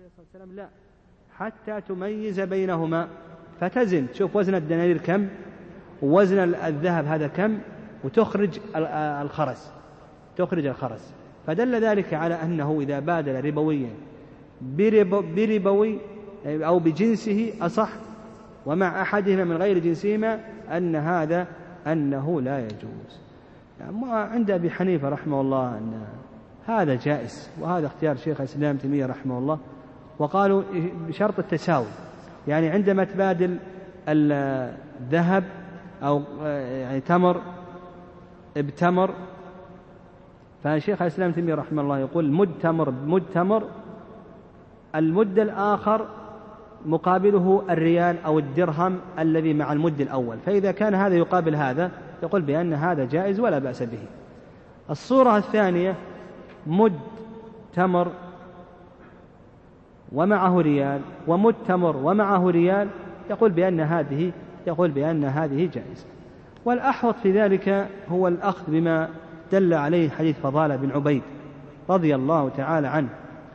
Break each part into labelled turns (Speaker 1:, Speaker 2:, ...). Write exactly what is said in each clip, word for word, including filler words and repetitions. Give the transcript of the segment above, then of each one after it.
Speaker 1: عليه الصلاة والسلام لا، حتى تميز بينهما، فتزن تشوف وزن الدنانير كم ووزن الذهب هذا كم وتخرج الخرس تخرج الخرس فدل ذلك على أنه إذا بادل ربويا بربوي أو بجنسه أصح، ومع أحدهما من غير جنسهما أن هذا أنه لا يجوز. يعني عند أبي حنيفة رحمه الله أن هذا جائز، وهذا اختيار شيخ الإسلام تيمية رحمه الله، وقالوا بشرط التساوي، يعني عندما تبادل الذهب أو يعني تمر بتمر، فشيخ الإسلام تيمية رحمه الله يقول مد تمر بمد تمر، المد الآخر مقابله الريال أو الدرهم الذي مع المد الأول، فإذا كان هذا يقابل هذا يقول بأن هذا جائز ولا بأس به. الصورة الثانية مد تمر ومعه ريال ومد تمر ومعه ريال، يقول بأن هذه يقول بأن هذه جائزة. والأحوط في ذلك هو الأخذ بما دل عليه حديث فضالة بن عبيد رضي الله تعالى عنه،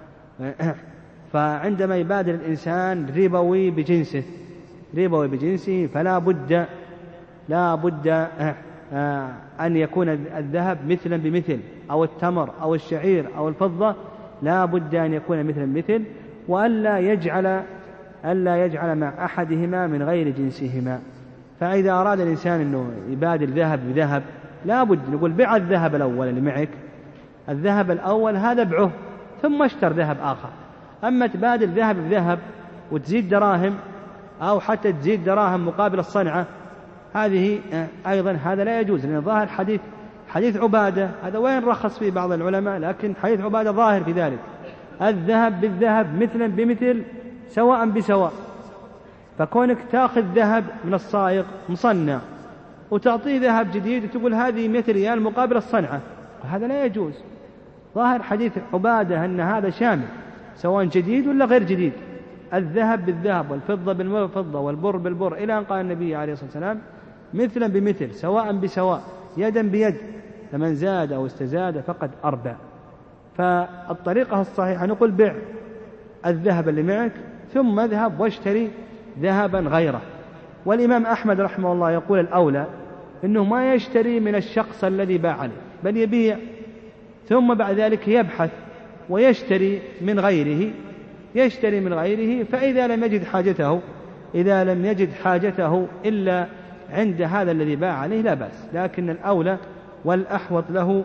Speaker 1: فعندما يبادل الإنسان ربوي بجنسه ربوي بجنسه فلا بد لا بد أن يكون الذهب مثلا بمثل، أو التمر أو الشعير أو الفضة لا بد أن يكون مثلا بمثل، وألا يجعل ألا يجعل مع أحدهما من غير جنسهما. فإذا أراد الإنسان أنه يبادل ذهب بذهب لا بد نقول بيع الذهب الأول اللي معك، الذهب الأول هذا بعه ثم اشتر ذهب آخر. أما تبادل ذهب بذهب وتزيد دراهم أو حتى تزيد دراهم مقابل الصنعة، هذه أيضا هذا لا يجوز، لأن ظاهر حديث حديث عبادة هذا وين رخص فيه بعض العلماء، لكن حديث عبادة ظاهر في ذلك، الذهب بالذهب مثلا بمثل سواء بسواء. فكونك تأخذ ذهب من الصائغ مصنع وتعطيه ذهب جديد وتقول هذه مئة ريال مقابل الصنعة، هذا لا يجوز. ظاهر حديث عبادة أن هذا شامل سواء جديد ولا غير جديد، الذهب بالذهب والفضة بالفضة والبر بالبر، إلى أن قال النبي عليه الصلاة والسلام مثلا بمثل سواء بسواء يدا بيد، فمن زاد أو استزاد فقد أربع. فالطريقة الصحيحة نقول بيع الذهب اللي معك ثم اذهب واشتري ذهبا غيره. والإمام أحمد رحمه الله يقول الأولى إنه ما يشتري من الشخص الذي باع عليه، بل يبيع ثم بعد ذلك يبحث ويشتري من غيره يشتري من غيره فإذا لم يجد حاجته إذا لم يجد حاجته إلا عند هذا الذي باع عليه لا بأس، لكن الأولى والأحوط له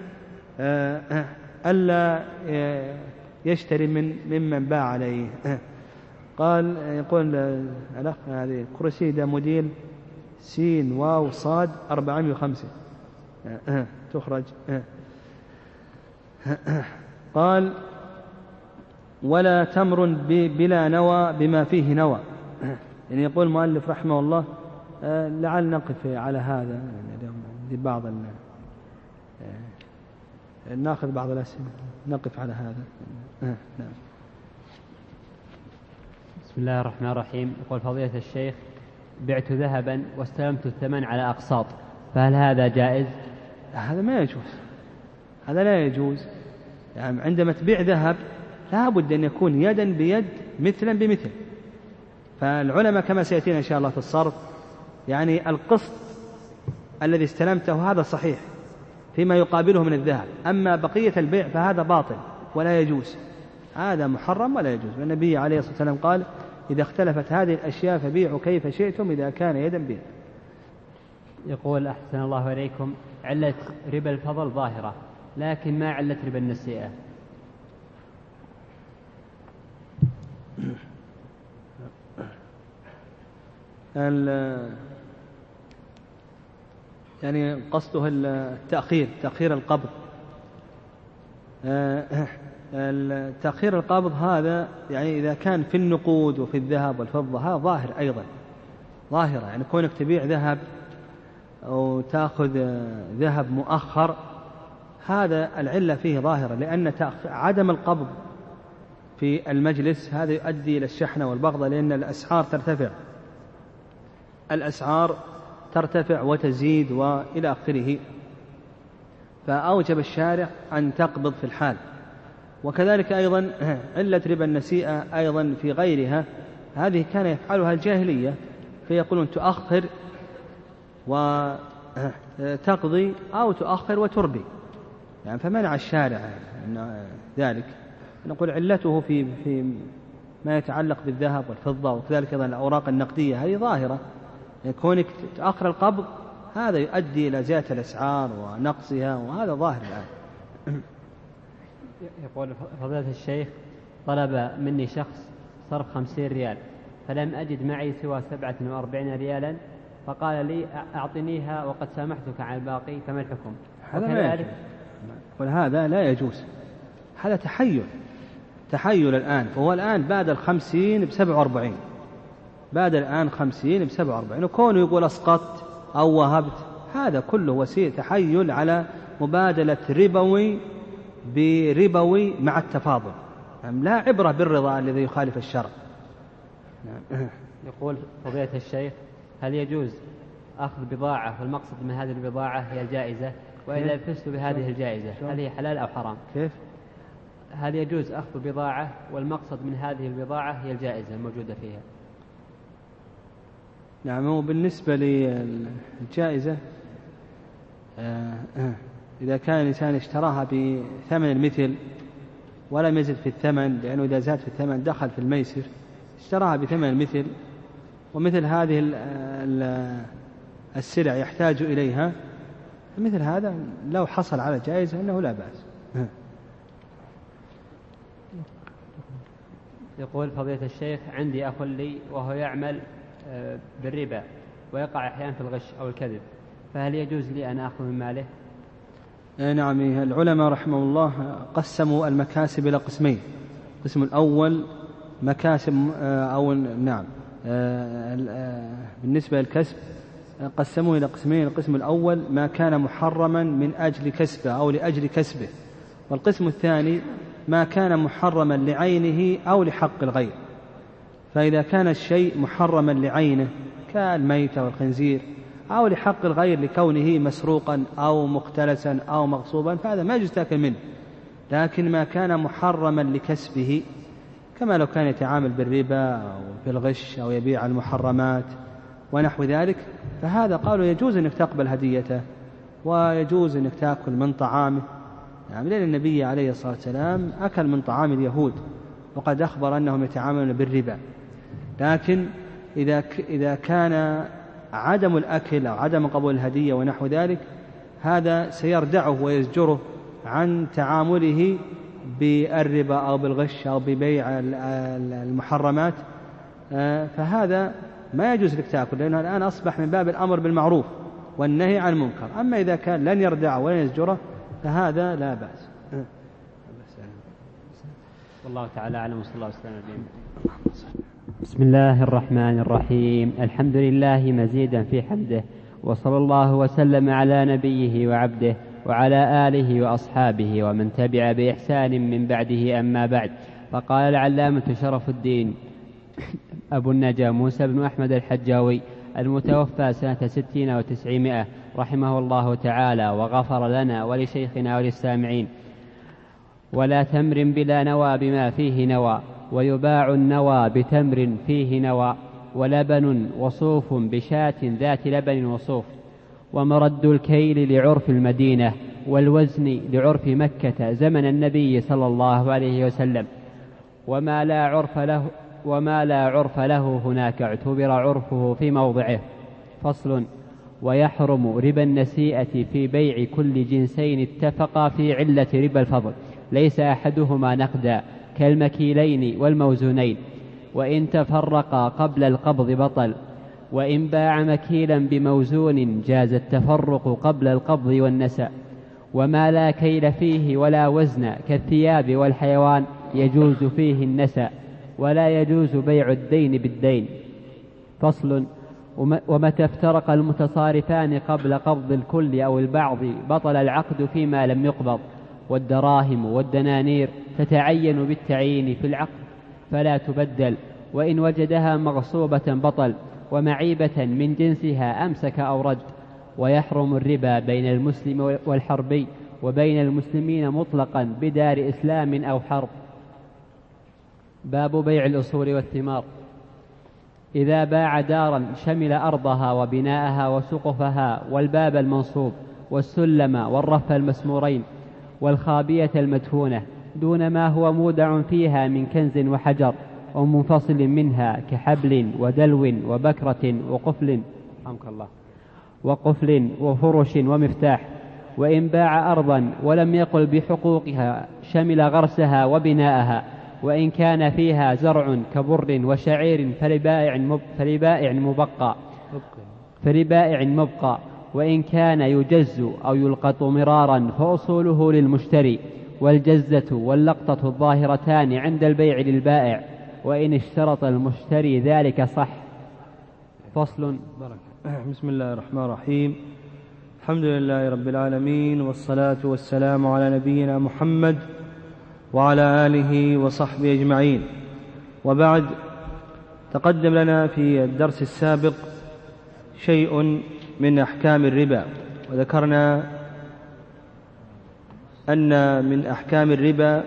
Speaker 1: ألا يشتري من ممن باع عليه. قال يقول الأخ هذه كرسيدة موديل سين واو صاد أربعمائة وخمسة تخرج. قال ولا تمر بلا نوى بما فيه نوى، يعني يقول المؤلف رحمه الله لعل نقف على هذا بعض ناخذ بعض الأسئلة نقف على هذا. نعم.
Speaker 2: بسم الله الرحمن الرحيم. يقول فضيلة الشيخ بعت ذهبا واستلمت الثمن على أقساط، فهل هذا جائز؟
Speaker 1: هذا ما يجوز، هذا لا يجوز. يعني عندما تبيع ذهب لا بد أن يكون يدا بيد مثلا بمثل. فالعلماء كما سيأتينا إن شاء الله في الصرف يعني القسط الذي استلمته هذا صحيح فيما يقابله من الذهب، أما بقية البيع فهذا باطل ولا يجوز، هذا محرم ولا يجوز. والنبي عليه الصلاة والسلام قال إذا اختلفت هذه الأشياء فبيعوا كيف شئتم إذا كان يدا بيد.
Speaker 2: يقول أحسن الله إليكم علة ربا الفضل ظاهرة، لكن ما علة ربا النسيئة؟
Speaker 1: يعني قصده التأخير تأخير القبض. تأخير القبض هذا يعني إذا كان في النقود وفي الذهب والفضة هذا ظاهر أيضا ظاهرة، يعني كونك تبيع ذهب أو تأخذ ذهب مؤخر هذا العلة فيه ظاهرة، لأن عدم القبض في المجلس هذا يؤدي إلى الشحنة والبغضة، لأن الأسعار ترتفع الأسعار ترتفع وتزيد وإلى آخره، فأوجب الشارع أن تقبض في الحال. وكذلك أيضا علة ربا النسيئة أيضا في غيرها، هذه كان يفعلها الجاهلية، فيقولون تؤخر وتقضي أو تؤخر وتربي، يعني فمنع الشارع ذلك. نقول علته في في ما يتعلق بالذهب والفضة، وكذلك أيضا الأوراق النقدية هذه ظاهرة، كونك تأخر القبض هذا يؤدي إلى زيادة الأسعار ونقصها، وهذا ظاهر الآن.
Speaker 2: يقول فضيلة الشيخ: طلب مني شخص صرف خمسين ريال، فلم أجد معي سوى سبعة وأربعين ريالا، فقال لي أعطنيها وقد سامحتك عن الباقي، فما الحكم؟
Speaker 1: هذا لا يجوز، وهذا لا يجوز، هذا تحيل تحيل الآن. فهو الآن بعد الخمسين بسبع وأربعين، بعد الآن خمسين بسبع وأربعين، وكونه يقول أسقطت أو وهبت، هذا كله وسيلة تحيل على مبادلة ربوي بربوي مع التفاضل، لا عبرة بالرضا الذي يخالف الشرع.
Speaker 2: يقول فضيلة الشيخ: هل يجوز أخذ بضاعة والمقصد من هذه البضاعة هي الجائزة، وإذا فزت بهذه الجائزة هل هي حلال أو حرام؟
Speaker 1: كيف؟
Speaker 2: هل يجوز أخذ بضاعة والمقصد من هذه البضاعة هي الجائزة الموجودة فيها؟
Speaker 1: نعم، هو بالنسبة للجائزة إذا كان الإنسان اشتراها بثمن المثل ولم يزد في الثمن، لأنه إذا زاد في الثمن دخل في الميسر، اشتراها بثمن المثل ومثل هذه السلع يحتاج إليها، مثل هذا لو حصل على جائزة أنه لا بأس.
Speaker 2: يقول فضيلة الشيخ: عندي أخ لي وهو يعمل بالربا ويقع أحيانا في الغش أو الكذب، فهل يجوز لي أن أخذ من ماله؟
Speaker 1: نعم، العلماء رحمه الله قسموا المكاسب إلى قسمين. القسم الأول مكاسب أو نعم بالنسبة للكسب قسموه إلى قسمين. القسم الأول ما كان محرما من أجل كسبه أو لأجل كسبه، والقسم الثاني ما كان محرما لعينه أو لحق الغير. فإذا كان الشيء محرما لعينه كالميتة والخنزير، أو لحق الغير لكونه مسروقا أو مختلسا أو مغصوبا، فهذا ما يجوز تأكل منه. لكن ما كان محرما لكسبه كما لو كان يتعامل بالربا أو بالغش أو يبيع المحرمات ونحو ذلك، فهذا قالوا يجوز أنك تقبل هديته ويجوز أنك تأكل من طعامه. يعني لأن النبي عليه الصلاة والسلام أكل من طعام اليهود وقد أخبر أنهم يتعاملون بالربا. لكن إذا إذا كان عدم الأكل أو عدم قبول الهدية ونحو ذلك، هذا سيردعه ويزجره عن تعامله بالربا أو بالغش أو ببيع المحرمات، فهذا ما يجوز لك تأكل، لأنه الآن أصبح من باب الأمر بالمعروف والنهي عن المنكر. أما إذا كان لن يردعه ولن يزجره فهذا لا بأس.
Speaker 2: والله تعالى أعلم، وصلى الله وسلم على نبينا. بسم الله الرحمن الرحيم. الحمد لله مزيدا في حمده، وصلى الله وسلم على نبيه وعبده وعلى آله وأصحابه ومن تبع بإحسان من بعده، أما بعد. فقال العلامة شرف الدين أبو النجا موسى بن أحمد الحجاوي المتوفى سنة ستين وتسعمائة رحمه الله تعالى وغفر لنا ولشيخنا وللسامعين: ولا تمر بلا نوى بما فيه نوى، ويباع النوى بتمر فيه نوى، ولبن وصوف بشاة ذات لبن وصوف، ومرد الكيل لعرف المدينة، والوزن لعرف مكة زمن النبي صلى الله عليه وسلم، وما لا عرف له وما لا عرف له هناك اعتبر عرفه في موضعه. فصل: ويحرم ربا النسيئة في بيع كل جنسين اتفقا في علة ربا الفضل، ليس أحدهما نقدا كالمكيلين والموزونين، وإن تفرقا قبل القبض بطل، وإن باع مكيلا بموزون جاز التفرق قبل القبض والنسأ، وما لا كيل فيه ولا وزن كالثياب والحيوان يجوز فيه النسأ، ولا يجوز بيع الدين بالدين. فصل: ومتى افترق المتصارفان قبل قبض الكل أو البعض بطل العقد فيما لم يقبض، والدراهم والدنانير تتعين بالتعيين في العقد فلا تبدل، وإن وجدها مغصوبة بطل، ومعيبة من جنسها أمسك أو رد. ويحرم الربا بين المسلم والحربي وبين المسلمين مطلقا بدار إسلام أو حرب. باب بيع الأصول والثمار. إذا باع دارا شمل أرضها وبناءها وسقفها والباب المنصوب والسلم والرف المسمورين والخابية المدفونة دون ما هو مودع فيها من كنز وحجر أو منفصل منها كحبل ودلو وبكرة وقفل الله وقفل وفرش ومفتاح. وإن باع أرضا ولم يقل بحقوقها شمل غرسها وبناءها، وإن كان فيها زرع كبر وشعير فلبائع مب فلبائع مبقى فلبائع مبقى وإن كان يجز أو يلقط مرارا فأصوله للمشتري، والجزة واللقطة الظاهرتان عند البيع للبائع، وإن اشترط المشتري ذلك صح. فصل.
Speaker 1: بسم الله الرحمن الرحيم. الحمد لله رب العالمين، والصلاة والسلام على نبينا محمد وعلى آله وصحبه أجمعين، وبعد. تقدم لنا في الدرس السابق شيء من أحكام الربا، وذكرنا أن من أحكام الربا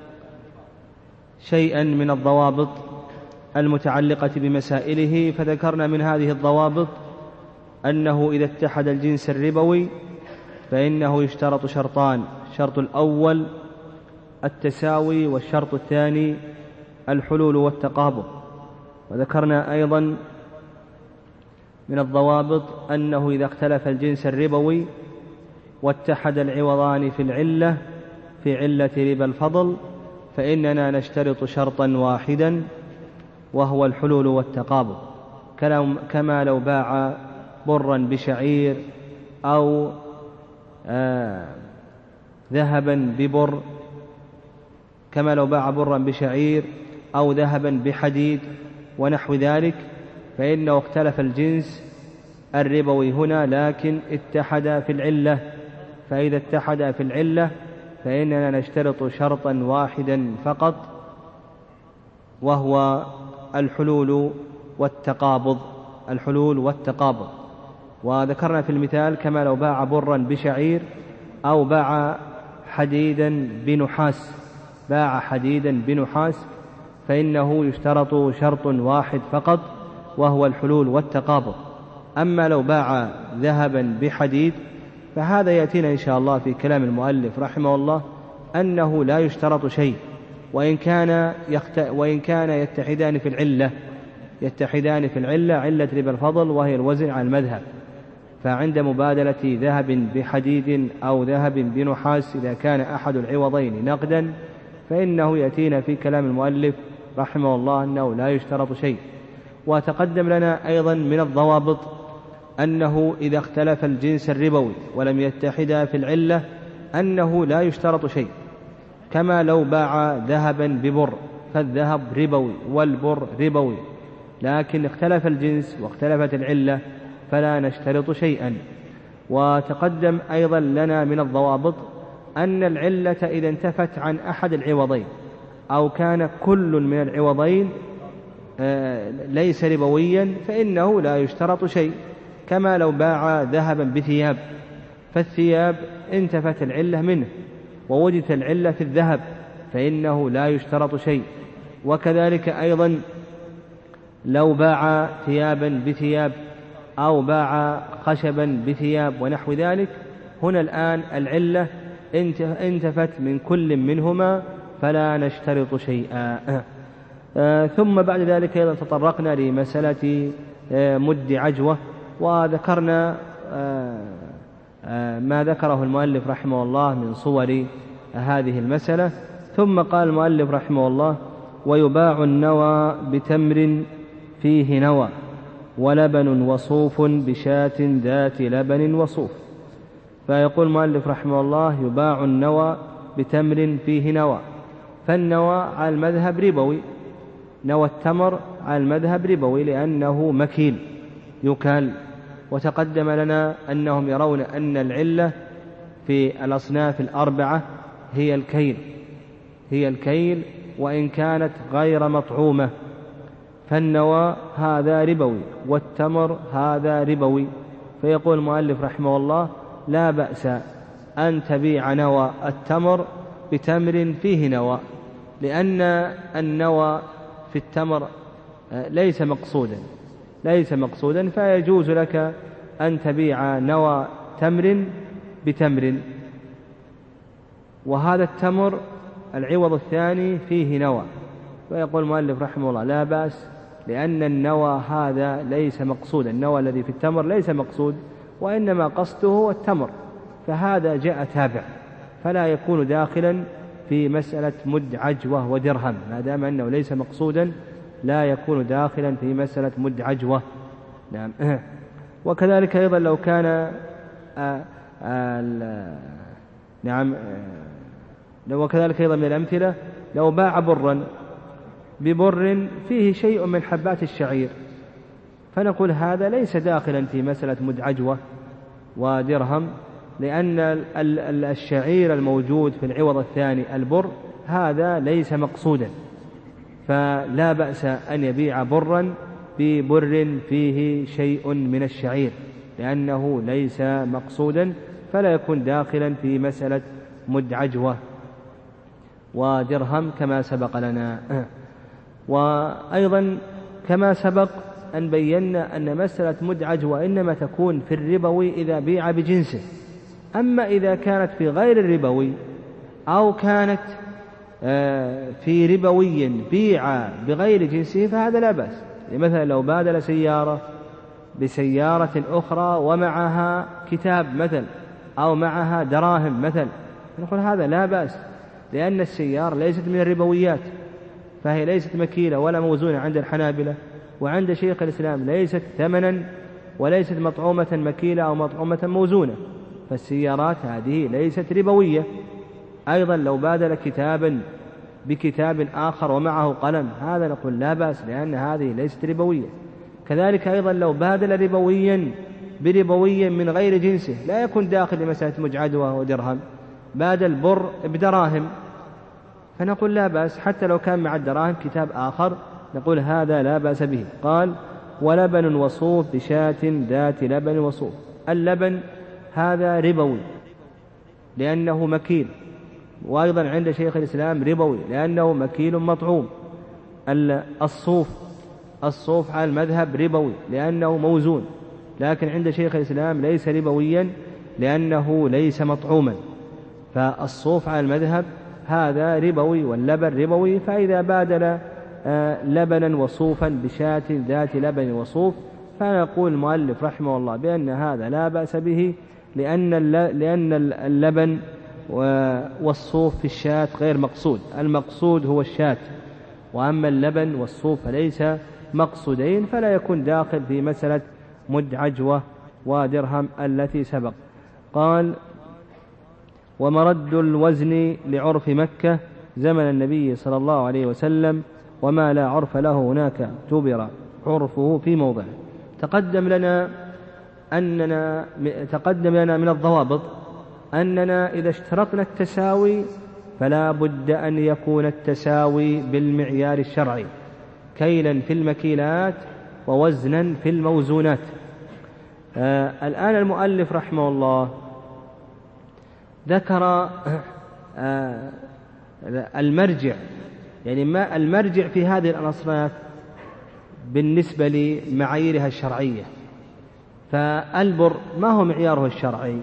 Speaker 1: شيئا من الضوابط المتعلقة بمسائله، فذكرنا من هذه الضوابط أنه إذا اتحد الجنس الربوي فإنه يشترط شرطان: الشرط الأول التساوي، والشرط الثاني الحلول والتقابض. وذكرنا أيضا من الضوابط أنه إذا اختلف الجنس الربوي واتحد العوضان في العلة في علة ربا الفضل فإننا نشترط شرطا واحدا وهو الحلول والتقابض، كما لو باع برا بشعير أو آه ذهبا ببر كما لو باع برا بشعير أو ذهبا بحديد ونحو ذلك، فإنه اختلف الجنس الربوي هنا لكن اتحد في العلة، فإذا اتحد في العلة فإننا نشترط شرطا واحدا فقط وهو الحلول والتقابض الحلول والتقابض. وذكرنا في المثال كما لو باع برا بشعير أو باع حديدا بنحاس باع حديدا بنحاس فإنه يشترط شرط واحد فقط وهو الحلول والتقابض. أما لو باع ذهبا بحديد فهذا يأتينا إن شاء الله في كلام المؤلف رحمه الله أنه لا يشترط شيء، وإن كان, يخت... وإن كان يتحدان في العلة يتحدان في العلة علة ربا الفضل وهي الوزن على المذهب. فعند مبادلة ذهب بحديد أو ذهب بنحاس إذا كان أحد العوضين نقدا فإنه يأتينا في كلام المؤلف رحمه الله أنه لا يشترط شيء. وتقدم لنا أيضا من الضوابط أنه إذا اختلف الجنس الربوي ولم يتحدا في العلة أنه لا يشترط شيء، كما لو باع ذهبا ببر فالذهب ربوي والبر ربوي، لكن اختلف الجنس واختلفت العلة فلا نشترط شيئا. وتقدم أيضا لنا من الضوابط أن العلة إذا انتفت عن أحد العوضين أو كان كل من العوضين ليس ربويا فإنه لا يشترط شيء، كما لو باع ذهبا بثياب فالثياب انتفت العلة منه ووجدت العلة في الذهب فإنه لا يشترط شيء. وكذلك أيضا لو باع ثيابا بثياب أو باع خشبا بثياب ونحو ذلك، هنا الآن العلة انتفت من كل منهما فلا نشترط شيئا. آه ثم بعد ذلك أيضا تطرقنا لمسألة آه مد عجوة، وذكرنا آه آه ما ذكره المؤلف رحمه الله من صور هذه المسألة. ثم قال المؤلف رحمه الله: ويباع النوى بتمر فيه نوى ولبن وصوف بشاة ذات لبن وصوف. فيقول المؤلف رحمه الله: يباع النوى بتمر فيه نوى، فالنوى على المذهب ربوي، نوى التمر على المذهب ربوي لأنه مكيل يكال. وتقدم لنا أنهم يرون أن العلة في الأصناف الأربعة هي الكيل هي الكيل وإن كانت غير مطعومة، فالنوى هذا ربوي والتمر هذا ربوي. فيقول المؤلف رحمه الله: لا بأس أن تبيع نوى التمر بتمر فيه نوى، لأن النوى في التمر ليس مقصودا ليس مقصودا فيجوز لك أن تبيع نوى تمر بتمر. وهذا التمر العوض الثاني فيه نوى، ويقول المؤلف رحمه الله لا بأس، لأن النوى هذا ليس مقصودا، النوى الذي في التمر ليس مقصود، وإنما قصده هو التمر، فهذا جاء تابع فلا يكون داخلا في مسألة مد عجوة ودرهم، ما دام أنه ليس مقصودا لا يكون داخلا في مسألة مد عجوة. نعم. وكذلك أيضا لو كان آآ آآ نعم لو وكذلك أيضا من الأمثلة لو باع برا ببر فيه شيء من حبات الشعير، فنقول هذا ليس داخلا في مسألة مد عجوة ودرهم، لأن الشعير الموجود في العوض الثاني البر هذا ليس مقصودا، فلا بأس أن يبيع برا ببر فيه شيء من الشعير، لأنه ليس مقصودا فلا يكون داخلا في مسألة مد عجوة ودرهم كما سبق لنا. وأيضا كما سبق أن بينا أن مسألة مد عجوة إنما تكون في الربوي إذا بيع بجنسه، أما إذا كانت في غير الربوي أو كانت في ربوي بيع بغير جنسه فهذا لا بأس. مثلا لو بادل سيارة بسيارة أخرى ومعها كتاب مثل أو معها دراهم مثل، نقول هذا لا بأس، لأن السيارة ليست من الربويات، فهي ليست مكيلة ولا موزونة عند الحنابلة، وعند شيخ الإسلام ليست ثمنا وليست مطعومة مكيلة أو مطعومة موزونة، فالسيارات هذه ليست ربوية. أيضا لو بادل كتابا بكتاب آخر ومعه قلم هذا نقول لا بأس، لأن هذه ليست ربوية. كذلك أيضا لو بادل ربويا بربوي من غير جنسه لا يكون داخل لمسألة مجعدوة ودرهم، بادل بر بدراهم فنقول لا بأس، حتى لو كان مع الدراهم كتاب آخر نقول هذا لا بأس به. قال ولبن وصوف بشاة ذات لبن وصوف. اللبن هذا ربوي لأنه مكيل، وأيضا عند شيخ الإسلام ربوي لأنه مكيل مطعوم. الصوف الصوف على المذهب ربوي لأنه موزون، لكن عند شيخ الإسلام ليس ربويا لأنه ليس مطعوما، فالصوف على المذهب هذا ربوي واللبن ربوي. فإذا بادل لبنا وصوفا بشاة ذات لبن وصوف فنقول المؤلف رحمه الله بأن هذا لا بأس به، لأن لأن اللبن والصوف في الشاة غير مقصود، المقصود هو الشاة، وأما اللبن والصوف فليس مقصودين، فلا يكون داخل في مسألة مد عجوة ودرهم التي سبق. قال ومرد الوزن لعرف مكة زمن النبي صلى الله عليه وسلم، وما لا عرف له هناك اعتبر عرفه في موضعه. تقدم لنا أننا تقدم لنا من الضوابط أننا إذا اشترطنا التساوي فلا بد أن يكون التساوي بالمعيار الشرعي، كيلا في المكيلات ووزنا في الموزونات. آه الآن المؤلف رحمه الله ذكر آه المرجع، يعني ما المرجع في هذه الأصناف بالنسبة لمعاييرها الشرعية. فالبر ما هو معياره الشرعي،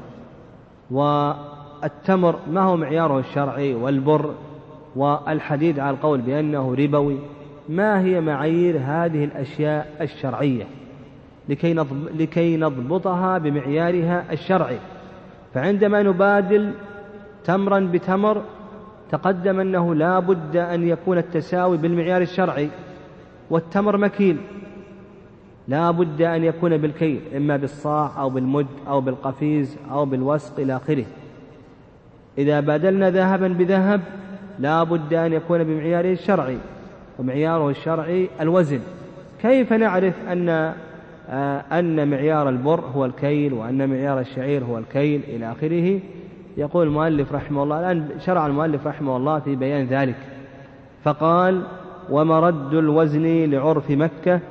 Speaker 1: والتمر ما هو معياره الشرعي، والبر والحديد على القول بأنه ربوي. ما هي معايير هذه الأشياء الشرعية لكي لكي نضبطها بمعيارها الشرعي؟ فعندما نبادل تمرا بتمر تقدم أنه لا بد أن يكون التساوي بالمعيار الشرعي، والتمر مكيل لا بد أن يكون بالكيل، إما بالصاع أو بالمد أو بالقفيز أو بالوسق إلى آخره. إذا بادلنا ذهبا بذهب لا بد أن يكون بمعياره الشرعي، ومعياره الشرعي الوزن. كيف نعرف أن آه أن معيار البر هو الكيل وأن معيار الشعير هو الكيل إلى آخره؟ يقول المؤلف رحمه الله، الآن شرع المؤلف رحمه الله في بيان ذلك، فقال ومرد الوزن لعرف مكة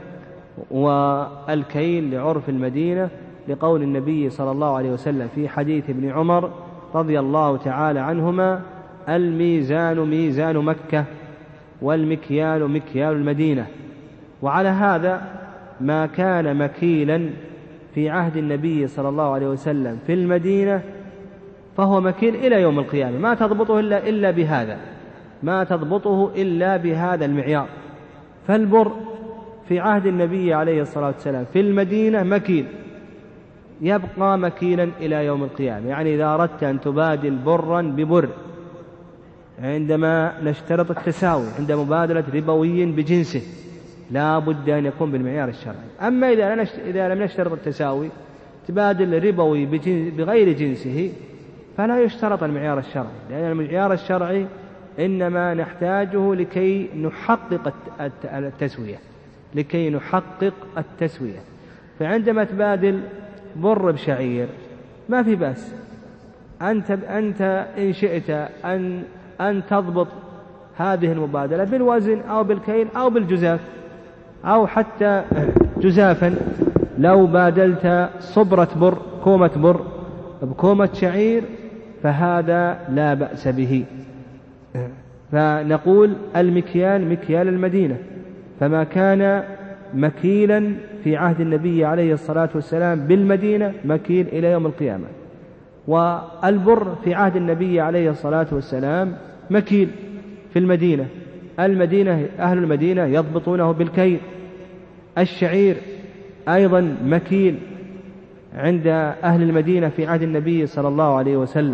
Speaker 1: والكيل لعرف المدينة، لقول النبي صلى الله عليه وسلم في حديث ابن عمر رضي الله تعالى عنهما: الميزان ميزان مكة والمكيال مكيال المدينة. وعلى هذا ما كان مكيلا في عهد النبي صلى الله عليه وسلم في المدينة فهو مكيل إلى يوم القيامة، ما تضبطه إلا, إلا بهذا ما تضبطه إلا بهذا المعيار. فالبر في عهد النبي عليه الصلاة والسلام في المدينة مكيل، يبقى مكيلا إلى يوم القيامة. يعني إذا أردت أن تبادل برا ببر عندما نشترط التساوي عند مبادلة ربوي بجنسه لا بد أن يكون بالمعيار الشرعي. أما إذا, إذا لم نشترط التساوي تبادل ربوي بغير جنسه فلا يشترط المعيار الشرعي، لأن المعيار الشرعي إنما نحتاجه لكي نحقق التسوية لكي نحقق التسوية فعندما تبادل بر بشعير ما في بأس، أنت, أنت إن شئت أن, أن تضبط هذه المبادلة بالوزن أو بالكيل أو بالجزاف أو حتى جزافا. لو بادلت صبرة بر كومة بر بكومة شعير فهذا لا بأس به. فنقول المكيال مكيال المدينة، فما كان مكيلا في عهد النبي عليه الصلاة والسلام بالمدينة مكيل إلى يوم القيامة. والبر في عهد النبي عليه الصلاة والسلام مكيل في المدينة، المدينة أهل المدينة يضبطونه بالكيل. الشعير أيضا مكيل عند أهل المدينة في عهد النبي صلى الله عليه وسلم.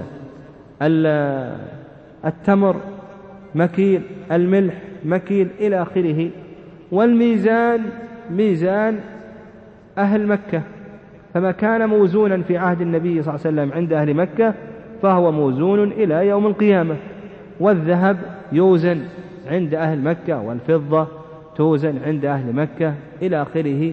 Speaker 1: التمر مكيل، الملح مكيل إلى آخره. والميزان ميزان أهل مكة، فما كان موزونا في عهد النبي صلى الله عليه وسلم عند أهل مكة فهو موزون إلى يوم القيامة. والذهب يوزن عند أهل مكة، والفضة توزن عند أهل مكة إلى آخره.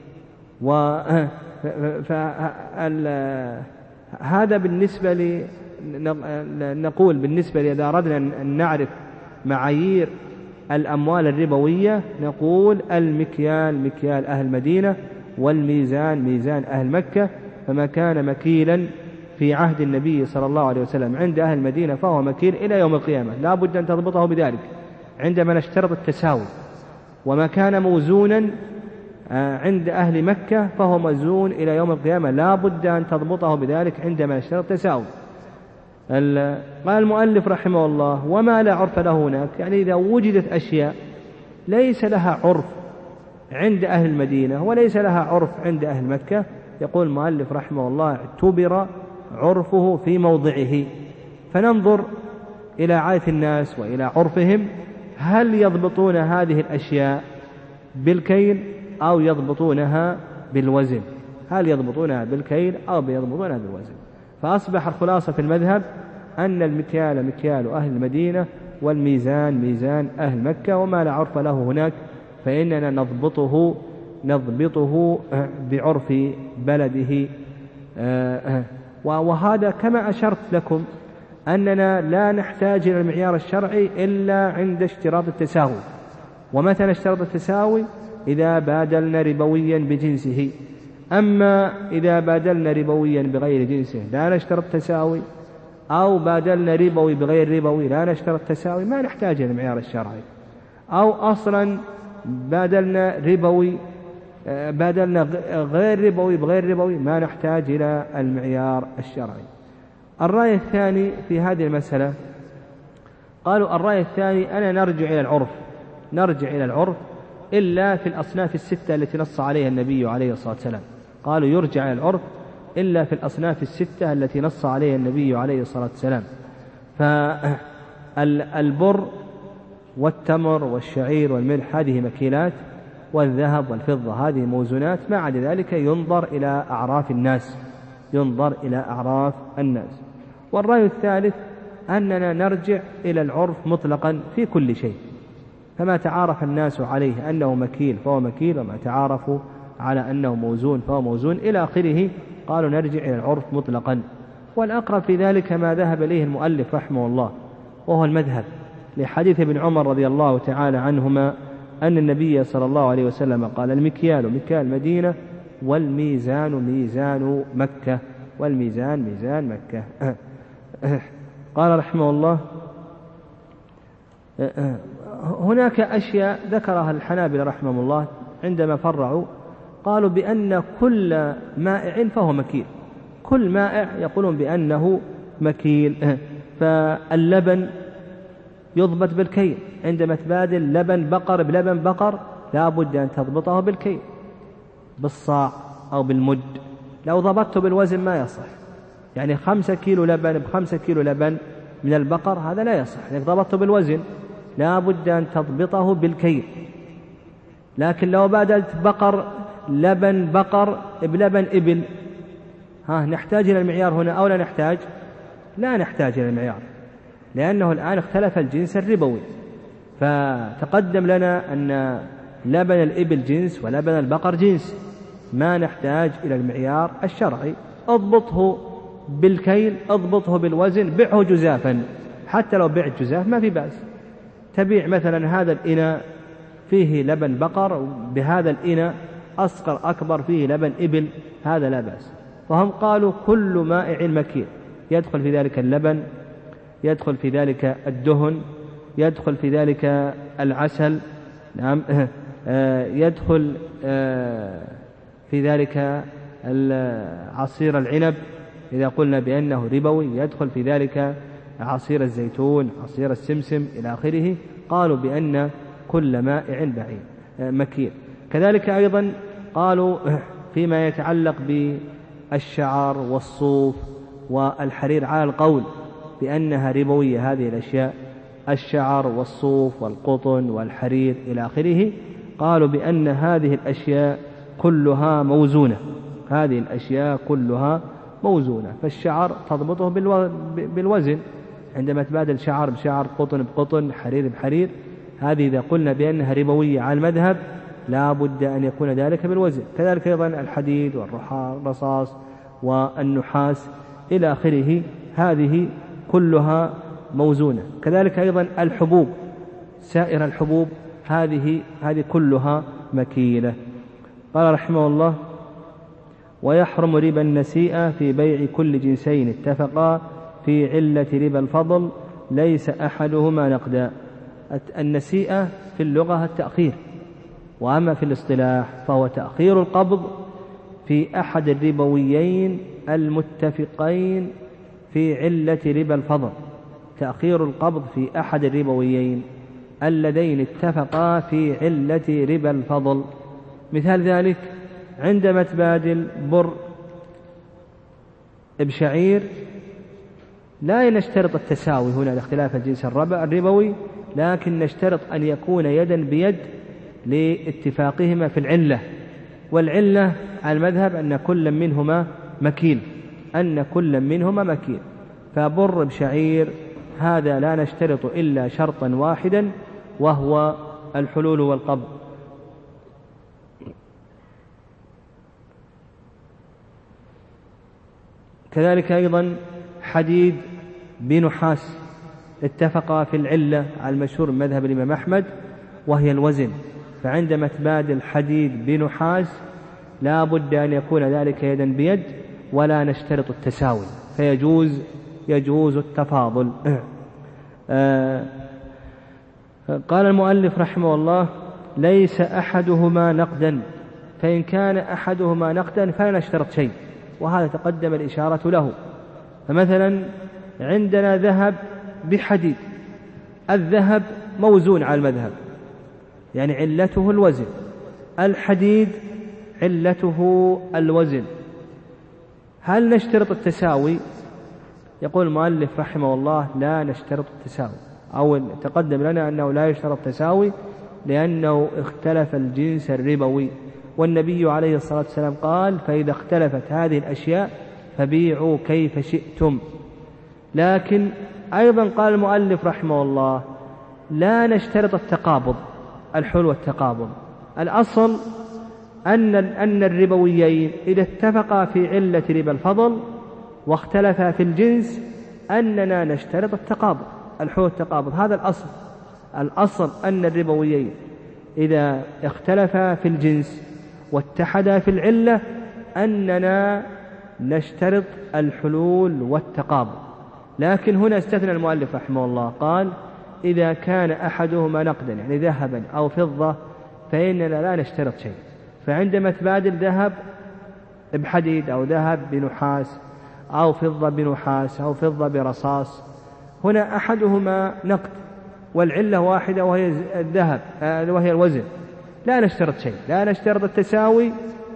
Speaker 1: وهذا بالنسبة لي نقول بالنسبة إذا أردنا أن نعرف معايير الأموال الربوية نقول المكيال مكيال أهل المدينة والميزان ميزان أهل مكة. فما كان مكيلا في عهد النبي صلى الله عليه وسلم عند أهل المدينة فهو مكيل إلى يوم القيامة، لا بد أن تضبطه بذلك عندما نشترط التساوي. وما كان موزونا عند أهل مكة فهو موزون إلى يوم القيامة، لا بد أن تضبطه بذلك عندما نشترط التساوي. قال المؤلف رحمه الله: وما لا عرف له هناك، يعني إذا وجدت أشياء ليس لها عرف عند أهل المدينة وليس لها عرف عند أهل مكة، يقول المؤلف رحمه الله: اعتبر عرفه في موضعه. فننظر إلى عادة الناس وإلى عرفهم، هل يضبطون هذه الأشياء بالكيل أو يضبطونها بالوزن هل يضبطونها بالكيل أو يضبطونها بالوزن. فأصبح الخلاصة في المذهب أن المكيال مكيال أهل المدينة والميزان ميزان أهل مكة، وما لا عرف له هناك فإننا نضبطه نضبطه بعرف بلده. وهذا كما أشرت لكم أننا لا نحتاج إلى المعيار الشرعي إلا عند اشتراط التساوي. ومتى نشترط التساوي؟ إذا بادلنا ربويا بجنسه. أما إذا بادلنا ربويا بغير جنسه لا نشترط التساوي، أو بادلنا ربوي بغير ربوي لا نشترط التساوي، ما نحتاج إلى المعيار الشرعي. أو أصلا بادلنا ربوي بادلنا غير ربوي بغير ربوي ما نحتاج إلى المعيار الشرعي. الرأي الثاني في هذه المسألة قالوا الرأي الثاني أنا نرجع إلى العرف نرجع إلى العرف إلا في الأصناف الستة التي نص عليها النبي عليه الصلاة والسلام. قالوا يرجع إلى العرف إلا في الأصناف الستة التي نص عليها النبي عليه الصلاة والسلام. فالبر والتمر والشعير والملح هذه مكيلات، والذهب والفضة هذه موزونات. ما عدا ذلك ينظر إلى أعراف الناس ينظر إلى أعراف الناس. والرأي الثالث أننا نرجع إلى العرف مطلقا في كل شيء، فما تعارف الناس عليه أنه مكيل فهو مكيل، وما تعارفوا على أنه موزون فهو موزون إلى آخره. قالوا نرجع إلى العرف مطلقا. والأقرب في ذلك ما ذهب إليه المؤلف رحمه الله، وهو المذهب لحديث ابن عمر رضي الله تعالى عنهما أن النبي صلى الله عليه وسلم قال المكيال مكيال مدينة والميزان ميزان مكة والميزان ميزان مكة. قال رحمه الله هناك أشياء ذكرها الحنابلة رحمهم الله عندما فرعوا، قالوا بأن كل مائع فهو مكيل، كل مائع يقولون بأنه مكيل. فاللبن يضبط بالكيل، عندما تبادل لبن بقر بلبن بقر لا بد أن تضبطه بالكيل بالصاع أو بالمد. لو ضبطته بالوزن ما يصح، يعني خمسة كيلو لبن بخمسة كيلو لبن من البقر هذا لا يصح، إنك ضبطته بالوزن لا بد أن تضبطه بالكيل. لكن لو بادلت بقر لبن بقر بلبن إبل، ها نحتاج إلى المعيار هنا أو لا نحتاج؟ لا نحتاج إلى المعيار، لأنه الآن اختلف الجنس الربوي. فتقدم لنا أن لبن الإبل جنس ولبن البقر جنس، ما نحتاج إلى المعيار الشرعي. اضبطه بالكيل، اضبطه بالوزن، بيعه جزافا، حتى لو بعت جزاف ما في بأس. تبيع مثلا هذا الإناء فيه لبن بقر بهذا الإناء أصغر أكبر فيه لبن إبل، هذا لا بأس. وهم قالوا كل مائع مكيل، يدخل في ذلك اللبن، يدخل في ذلك الدهن، يدخل في ذلك العسل، نعم، يدخل في ذلك عصير العنب إذا قلنا بأنه ربوي، يدخل في ذلك عصير الزيتون، عصير السمسم إلى آخره. قالوا بأن كل مائع بعيد مكيل. كذلك أيضا قالوا فيما يتعلق بالشعر والصوف والحرير على القول بأنها ربوية هذه الأشياء، الشعر والصوف والقطن والحرير إلى آخره، قالوا بأن هذه الأشياء كلها موزونة، هذه الأشياء كلها موزونة. فالشعر تضبطه بالوزن، عندما تبادل شعر بشعر، قطن بقطن، حرير بحرير، هذه إذا قلنا بأنها ربوية على المذهب لا بد أن يكون ذلك بالوزن. كذلك أيضا الحديد والرصاص والنحاس إلى آخره، هذه كلها موزونة. كذلك أيضا الحبوب، سائر الحبوب هذه هذه كلها مكيلة. قال رحمه الله ويحرم ربا النسيئة في بيع كل جنسين اتفقا في علة ربا الفضل ليس أحدهما نقدا. النسيئة في اللغة التأخير، وأما في الاصطلاح فهو تأخير القبض في أحد الربويين المتفقين في علة ربا الفضل، تأخير القبض في أحد الربويين اللذين اتفقا في علة ربا الفضل. مثال ذلك عندما تبادل بر بشعير لا نشترط التساوي هنا لاختلاف الجنس الربوي، لكن نشترط أن يكون يدا بيد لاتفاقهما في العلة، والعلة على المذهب أن كل منهما مكيل، أن كل منهما مكيل. فبر بشعير هذا لا نشترط إلا شرطا واحدا وهو الحلول والقبض. كذلك أيضا حديد بنحاس اتفقا في العلة على المشهور من مذهب الإمام أحمد وهي الوزن، فعندما تبادل حديد بنحاس لا بد أن يكون ذلك يدا بيد ولا نشترط التساوي، فيجوز يجوز التفاضل. آه قال المؤلف رحمه الله ليس أحدهما نقدا، فإن كان أحدهما نقدا فلا نشترط شيء، وهذا تقدم الإشارة له. فمثلا عندنا ذهب بحديد، الذهب موزون على المذهب يعني علته الوزن، الحديد علته الوزن، هل نشترط التساوي؟ يقول المؤلف رحمه الله لا نشترط التساوي، أو تقدم لنا أنه لا يشترط التساوي لأنه اختلف الجنس الربوي، والنبي عليه الصلاة والسلام قال فإذا اختلفت هذه الأشياء فبيعوا كيف شئتم. لكن أيضا قال المؤلف رحمه الله لا نشترط التقابض، الحلول والتقابض. الأصل أن أن الربويين إذا اتفقا في علة ربا الفضل واختلفا في الجنس أننا نشترط التقابض، الحلول والتقابض، هذا الأصل. الأصل أن الربويين إذا اختلفا في الجنس واتحدا في العلة أننا نشترط الحلول والتقابض. لكن هنا استثنى المؤلف رحمه الله، قال إذا كان أحدهما نقدا يعني ذهبا أو فضة فإننا لا نشترط شيء. فعندما تبادل ذهب بحديد أو ذهب بنحاس أو فضة بنحاس أو فضة برصاص، هنا أحدهما نقد والعلة واحدة وهي الذهب وهي الوزن، لا نشترط شيء، لا نشترط التساوي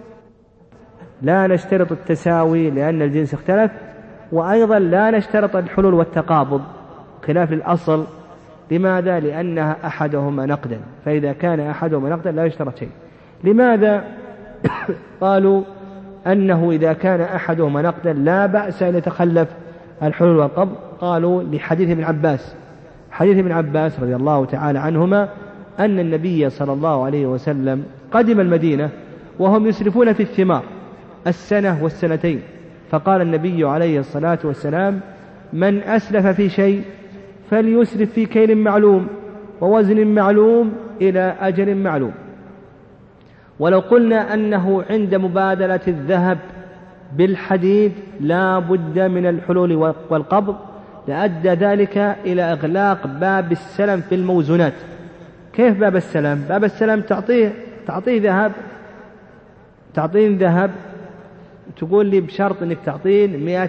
Speaker 1: لا نشترط التساوي لأن الجنس اختلف، وأيضا لا نشترط الحلول والتقابض خلاف الأصل. لماذا؟ لأنها أحدهما نقدا، فإذا كان أحدهما نقدا لا يشترط شيء. لماذا؟ قالوا أنه إذا كان أحدهما نقدا لا بأس أن يتخلف الحلول والقبض. قالوا لحديث ابن عباس، حديث ابن عباس رضي الله تعالى عنهما أن النبي صلى الله عليه وسلم قدم المدينة وهم يسرفون في الثمار السنة والسنتين، فقال النبي عليه الصلاة والسلام: من أسلف في شيء فليسرف في كيل معلوم ووزن معلوم إلى أجل معلوم. ولو قلنا أنه عند مبادلة الذهب بالحديد لا بد من الحلول والقبض لأدى ذلك إلى إغلاق باب السلم في الموزونات. كيف باب السلم؟ باب السلم تعطيه تعطيه ذهب تعطين ذهب تقول لي بشرط أنك تعطين مئة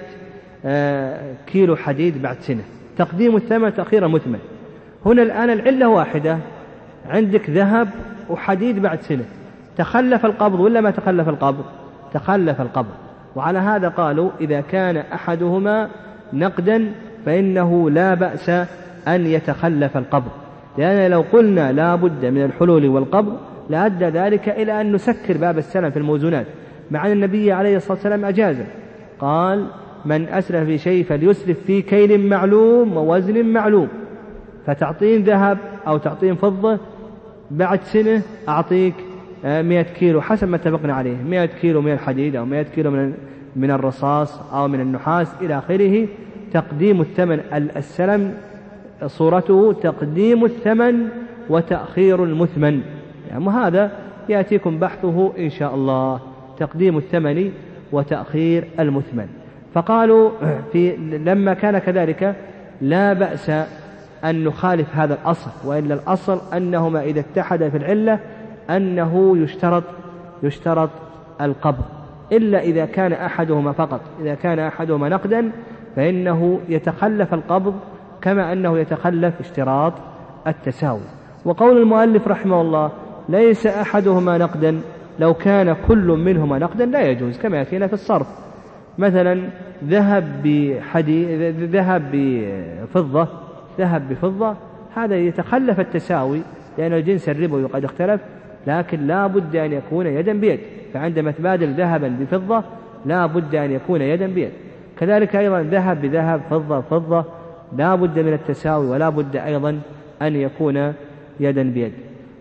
Speaker 1: كيلو حديد بعد سنة، تقديم الثمن تأخير المثمن. هنا الآن العلة واحدة، عندك ذهب وحديد بعد سنة، تخلف القبض ولا ما تخلف القبض؟ تخلف القبض. وعلى هذا قالوا إذا كان أحدهما نقدا فإنه لا بأس أن يتخلف القبض، لأن لو قلنا لا بد من الحلول والقبض لأدى ذلك إلى أن نسكر باب السلم في الموزونات، مع أن النبي عليه الصلاة والسلام أجازه، قال: من أسرف في شيء فليسرف في كيل معلوم ووزن معلوم. فتعطين ذهب أو تعطين فضة بعد سنة أعطيك مئة كيلو حسب ما اتفقنا عليه، مئة كيلو من الحديد أو مئة كيلو من من الرصاص أو من النحاس إلى آخره. تقديم الثمن السلم صورته تقديم الثمن وتأخير المثمن، يعني هذا يأتيكم بحثه إن شاء الله، تقديم الثمن وتأخير المثمن. فقالوا في لما كان كذلك لا بأس أن نخالف هذا الأصل، وإلا الأصل أنهما إذا اتحدا في العلة أنه يشترط يشترط القبض، إلا إذا كان أحدهما فقط. إذا كان أحدهما نقدا فإنه يتخلف القبض كما أنه يتخلف اشتراط التساوي. وقول المؤلف رحمه الله: ليس أحدهما نقدا، لو كان كل منهما نقدا لا يجوز، كما يأتينا في الصرف، مثلا ذهب بحديد ذهب بفضة ذهب بفضة هذا يتخلف التساوي لأن الجنس الربوي قد اختلف، لكن لا بد أن يكون يدا بيد. فعندما تبادل ذهبا بفضة لا بد أن يكون يدا بيد. كذلك أيضا ذهب بذهب فضة فضة لا بد من التساوي، ولا بد أيضا أن يكون يدا بيد.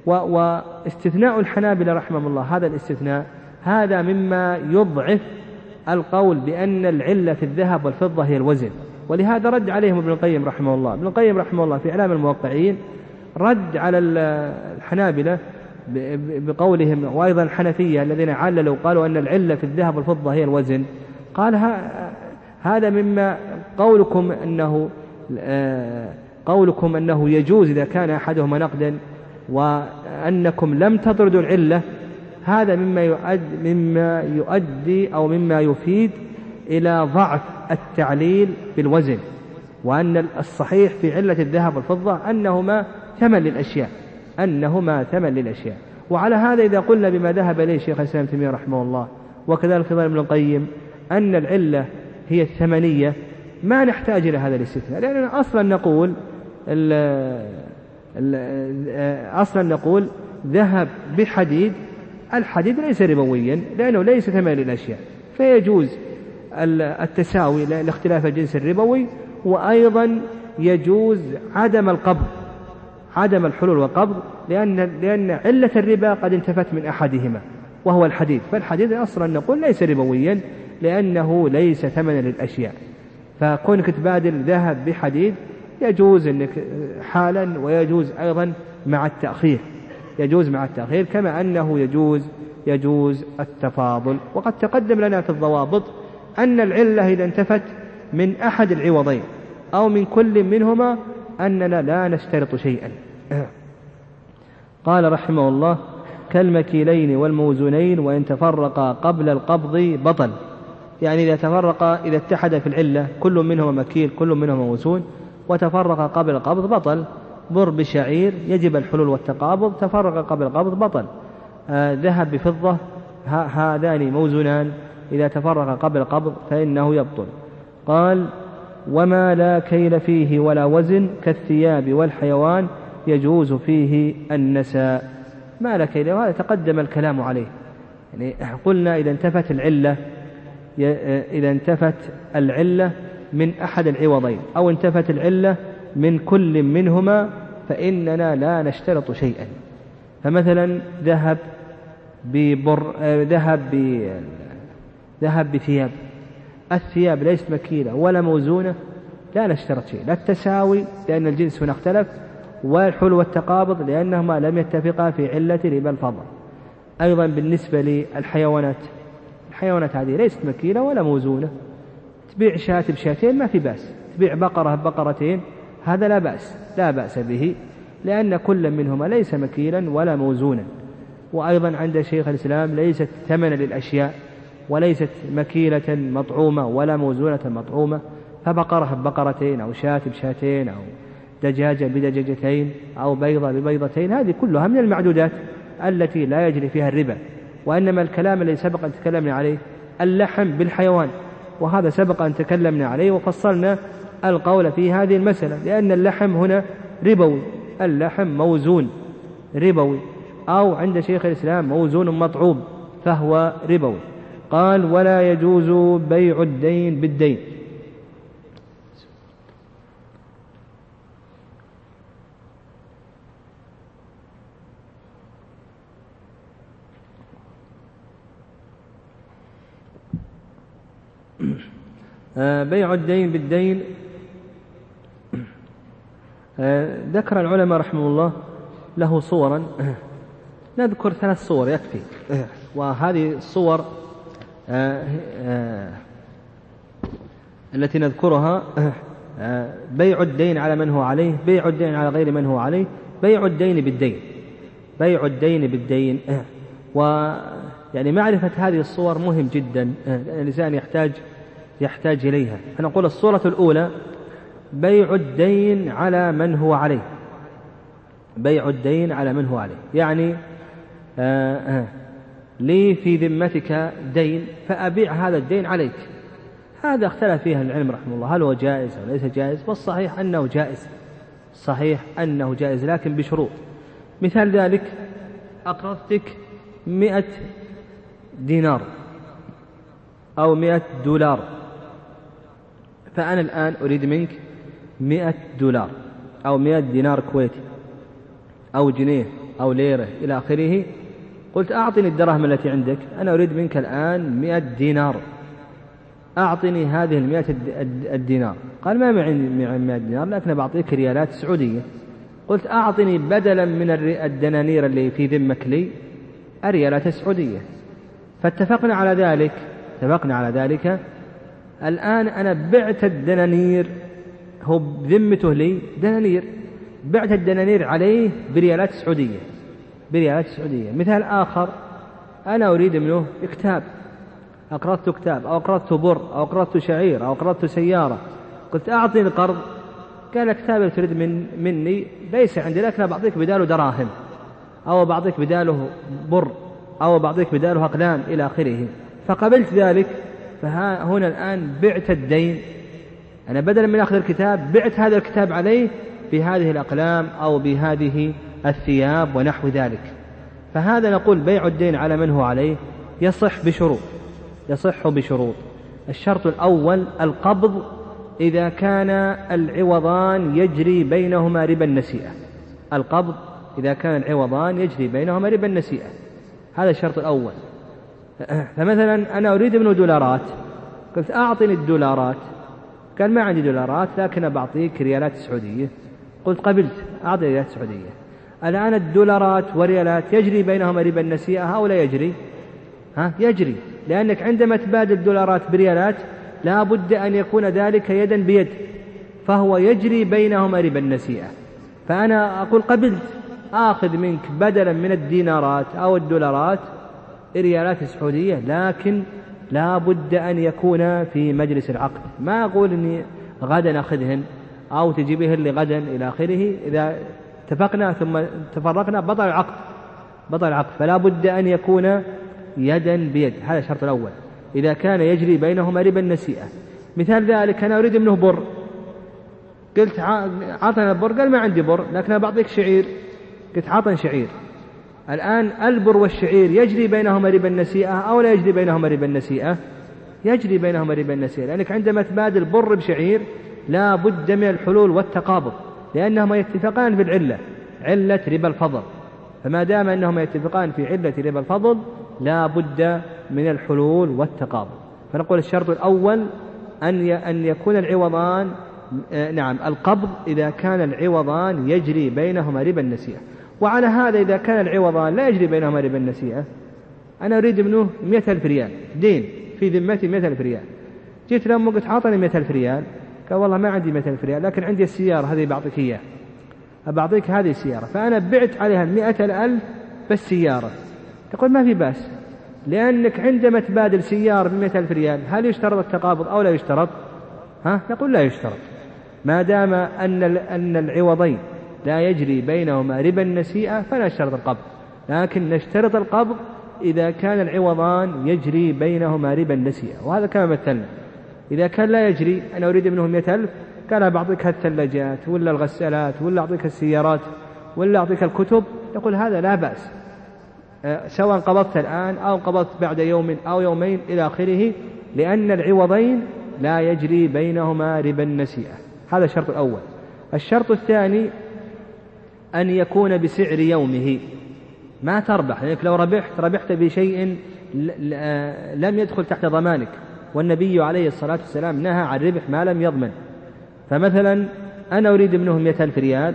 Speaker 1: واستثناء الحنابلة رحمه الله هذا الاستثناء هذا مما يضعف القول بأن العلة في الذهب والفضة هي الوزن، ولهذا رد عليهم ابن القيم رحمه الله. ابن القيم رحمه الله في إعلام الموقعين رد على الحنابلة بقولهم، وأيضا الحنفية الذين عللوا قالوا أن العلة في الذهب والفضة هي الوزن، قال هذا مما قولكم أنه قولكم أنه يجوز إذا كان أحدهما نقدا وأنكم لم تطردوا العلة، هذا مما يؤدي, مما يؤدي أو مما يفيد إلى ضعف التعليل بالوزن، وأن الصحيح في علة الذهب والفضة أنهما ثمن للأشياء أنهما ثمن للأشياء. وعلى هذا إذا قلنا بما ذهب إليه شيخ الإسلام ابن تيمية رحمه الله وكذلك أيضا ابن القيم أن العلة هي الثمنية، ما نحتاج إلى هذا الاستثناء، لأننا أصلا نقول ال ال أصلا نقول ذهب بحديد، الحديد ليس ربويا لأنه ليس ثمن للأشياء، فيجوز التساوي لاختلاف الجنس الربوي، وأيضا يجوز عدم القبض عدم الحلول والقبض، لأن, لأن علة الربا قد انتفت من أحدهما وهو الحديد، فالحديد أصلا نقول ليس ربويا لأنه ليس ثمنا للأشياء. فكونك تبادل ذهب بحديد يجوز انك حالا، ويجوز أيضا مع التأخير يجوز مع التأخير كما أنه يجوز يجوز التفاضل. وقد تقدم لنا في الضوابط أن العلة إذا انتفت من أحد العوضين أو من كل منهما أننا لا نشترط شيئا. قال رحمه الله: كالمكيلين والموزونين وإن تفرقا قبل القبض بطل. يعني إذا تفرقا، إذا اتحد في العلة كل منهما مكيل كل منهما موزون وتفرقا قبل القبض بطل. بر بشعير يجب الحلول والتقابض، تفرق قبل القبض بطل. آه ذهب بفضة هذان موزونان إذا تفرق قبل القبض فإنه يبطل. قال: وما لا كيل فيه ولا وزن كالثياب والحيوان يجوز فيه النساء. ما لا كيل، وهذا تقدم الكلام عليه. يعني قلنا إذا انتفت العلة إذا انتفت العلة من أحد العوضين أو انتفت العلة من كل منهما فإننا لا نشترط شيئا. فمثلا ذهب ببر ذهب ب ذهب بثياب، الثياب ليست مكيلة ولا موزونة، لا نشترط شيء، لا التساوي لأن الجنس هنا اختلف، والحل والتقابض لأنهما لم يتفقا في علة ربا الفضل. أيضا بالنسبة للحيوانات، الحيوانات هذه ليست مكيلة ولا موزونة، تبيع شاة بشاتين ما في بأس، تبيع بقرة ببقرتين هذا لا بأس لا بأس به، لأن كل منهما ليس مكيلا ولا موزونا. وأيضا عند شيخ الإسلام ليست ثمنا للأشياء وليست مكيلة مطعومة ولا موزونة مطعومة، فبقرة ببقرتين أو شاة بشاتين أو دجاجة بدجاجتين أو بيضة ببيضتين هذه كلها من المعدودات التي لا يجري فيها الربا. وإنما الكلام الذي سبق أن تكلمنا عليه اللحم بالحيوان، وهذا سبق أن تكلمنا عليه وفصلنا القول في هذه المسألة، لأن اللحم هنا ربوي، اللحم موزون ربوي، أو عند شيخ الإسلام موزون مطعوم فهو ربوي. قال: ولا يجوز بيع الدين بالدين. بيع الدين بالدين، ذكر العلماء رحمه الله له صورا، نذكر ثلاث صور يكفي، وهذه الصور التي نذكرها: بيع الدين على من هو عليه، بيع الدين على غير من هو عليه، بيع الدين بالدين بيع الدين بالدين ويعني معرفة هذه الصور مهم جدا، الإنسان يحتاج يحتاج إليها. فنقول الصورة الأولى: بيع الدين على من هو عليه بيع الدين على من هو عليه يعني آآ آآ لي في ذمتك دين فأبيع هذا الدين عليك. هذا اختلف فيها العلم رحمه الله، هل هو جائز أو ليس جائز؟ والصحيح أنه جائز، صحيح أنه جائز لكن بشروط. مثال ذلك: أقرضتك مئة دينار أو مئة دولار، فأنا الآن أريد منك مئة دولار أو مئة دينار كويتي أو جنيه أو ليرة إلى آخره. قلت: أعطني الدراهم التي عندك، أنا أريد منك الآن مئة دينار، أعطني هذه المئة الدينار. قال: ما معي مئة دينار لكن بعطيك ريالات سعودية. قلت: أعطني بدلا من الدنانير اللي في ذمك لي الريالات السعودية. فاتفقنا على ذلك اتفقنا على ذلك الآن أنا بعت الدنانير، هو بذمته لي دنانير، بعت الدنانير عليه بريالات سعودية بريالات سعودية. مثال آخر: أنا أريد منه كتاب، أقرضت كتاب أو أقرضت بر أو أقرضت شعير أو أقرضت سيارة. قلت: أعطني القرض. قال: الكتاب اللي تريد من مني ليس عندي، لكن بعطيك بداله دراهم أو بعطيك بداله بر أو بعطيك بداله أقلام إلى آخره. فقبلت ذلك، فهنا الآن بعت الدين، أنا بدلا من أخذ الكتاب بعت هذا الكتاب عليه بهذه الأقلام أو بهذه الثياب ونحو ذلك. فهذا نقول بيع الدين على من هو عليه يصح بشروط يصح بشروط الشرط الأول: القبض إذا كان العوضان يجري بينهما ربا النسيئة القبض إذا كان العوضان يجري بينهما ربا النسيئة، هذا الشرط الأول. فمثلا أنا أريد منه دولارات، قلت: أعطني الدولارات. قال: ما عندي دولارات لكن بعطيك ريالات سعودية. قلت: قبلت، أعطي ريالات سعودية. الآن الدولارات وريالات يجري بينهما ربا النسيئة أو لا يجري؟ ها يجري، لأنك عندما تبادل الدولارات بريالات لا بد أن يكون ذلك يدا بيد، فهو يجري بينهما ربا النسيئة. فأنا أقول قبلت آخذ منك بدلا من الدينارات أو الدولارات ريالات سعودية، لكن لا بد أن يكون في مجلس العقد. ما أقول أني غدا أخذهن أو تجيبهن لغدا إلى آخره. إذا اتفقنا ثم تفرقنا بطل العقد، بطل العقد. فلا بد أن يكون يدا بيد، هذا الشرط الأول إذا كان يجري بينهما ربا النسيئة. مثال ذلك أنا أريد منه بر، قلت عطنا بر، قال ما عندي بر لكن أنا بعطيك شعير، قلت عطنا شعير. الآن البر والشعير يجري بينهما ربا النسيئة أو لا يجري بينهما ربا النسيئة؟ يجري بينهما ربا النسيئة، لأنك عندما تبادل بر بشعير لا بد من الحلول والتقابض، لأنهما يتفقان في العلة، علة ربا الفضل. فما دام أنهما يتفقان في علة ربا الفضل لا بد من الحلول والتقابض. فنقول الشرط الأول أن أن يكون العوضان نعم القبض إذا كان العوضان يجري بينهما ربا النسيئة. وعلى هذا إذا كان العوضان لا يجري بينهما ربا النسيئة، أنا أريد منه مئة ألف ريال دين في ذمتي مئة ألف ريال، جيت لما قلت عطني مئة ألف ريال، قال والله ما عندي مئة ألف ريال لكن عندي السيارة هذه بعطيك إياها، أبعطيك هذه السيارة، فأنا بعت عليها مئة الألف بس سيارة. تقول ما في بأس، لأنك عندما تبادل سيارة بمئة ألف ريال هل يشترط التقابض أو لا يشترط؟ ها؟ نقول لا يشترط، ما دام أن أن العوضين لا يجري بينهما ربا النسيئة فلا نشترط القبض، لكن نشترط القبض إذا كان العوضان يجري بينهما ربا النسيئة. وهذا كما مثلنا. إذا كان لا يجري، أنا أريد منه مئة ألف، قال بعطيك الثلاجات ولا الغسالات ولا أعطيك السيارات ولا أعطيك الكتب، يقول هذا لا بأس، سواء قبضت الآن أو قبضت بعد يوم أو يومين إلى آخره، لأن العوضين لا يجري بينهما ربا النسيئة. هذا الشرط الأول. الشرط الثاني أن يكون بسعر يومه، ما تربح، لأنك لو ربحت ربحت بشيء لم يدخل تحت ضمانك، والنبي عليه الصلاة والسلام نهى عن ربح ما لم يضمن. فمثلا أنا أريد منه مئة ألف ريال،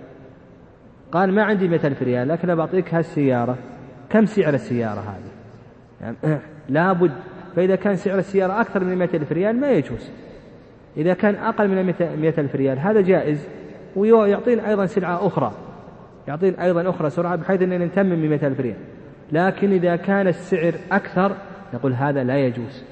Speaker 1: قال ما عندي مئة ألف ريال لكن بعطيك هالسيارة، كم سعر السيارة هذه؟ يعني لا بد. فإذا كان سعر السيارة أكثر من مئة ألف ريال ما يجوز، إذا كان أقل من مئة ألف ريال هذا جائز، ويعطين أيضا سلعة أخرى، يعطين أيضا أخرى سرعة بحيث أن نتمم من مئة ألف ريال. لكن إذا كان السعر أكثر نقول هذا لا يجوز.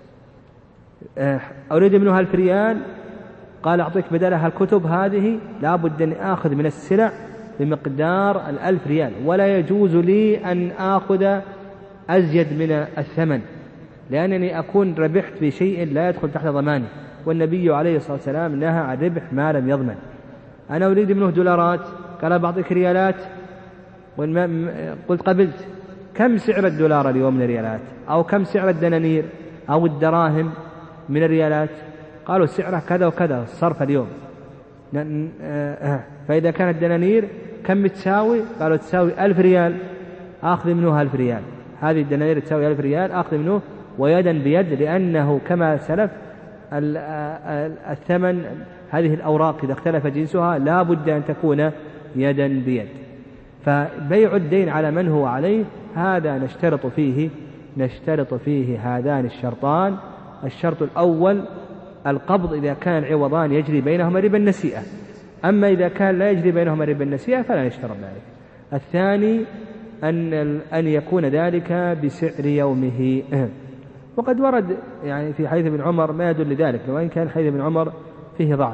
Speaker 1: أريد منه ألف ريال، قال أعطيك بدلها الكتب هذه، لا بد أن آخذ من السلع بمقدار الألف ريال، ولا يجوز لي أن آخذ أزيد من الثمن، لأنني أكون ربحت بشيء لا يدخل تحت ضماني، والنبي عليه الصلاة والسلام نهى عن ربح ما لم يضمن. أنا أريد منه دولارات، قال بعطيك ريالات، قلت قبلت، كم سعر الدولار اليوم من الريالات؟ أو كم سعر الدنانير أو الدراهم من الريالات؟ قالوا سعره كذا وكذا الصرف اليوم. فإذا كانت الدنانير كم تساوي؟ قالوا تساوي ألف ريال، آخذ منه ألف ريال، هذه الدنانير تساوي ألف ريال، آخذ منه ويدا بيد، لأنه كما سلف الثمن هذه الأوراق إذا اختلف جنسها لا بد أن تكون يدا بيد. فبيع الدين على من هو عليه هذا نشترط فيه نشترط فيه هذان الشرطان. الشرط الأول القبض إذا كان العوضان يجري بينهما ربا النسيئة، أما إذا كان لا يجري بينهما ربا النسيئة فلا نشترط ذلك. الثاني أن أن يكون ذلك بسعر يومه. وقد ورد يعني في حديث ابن عمر ما يدل لذلك، وإن كان حديث ابن عمر فيه ضعف.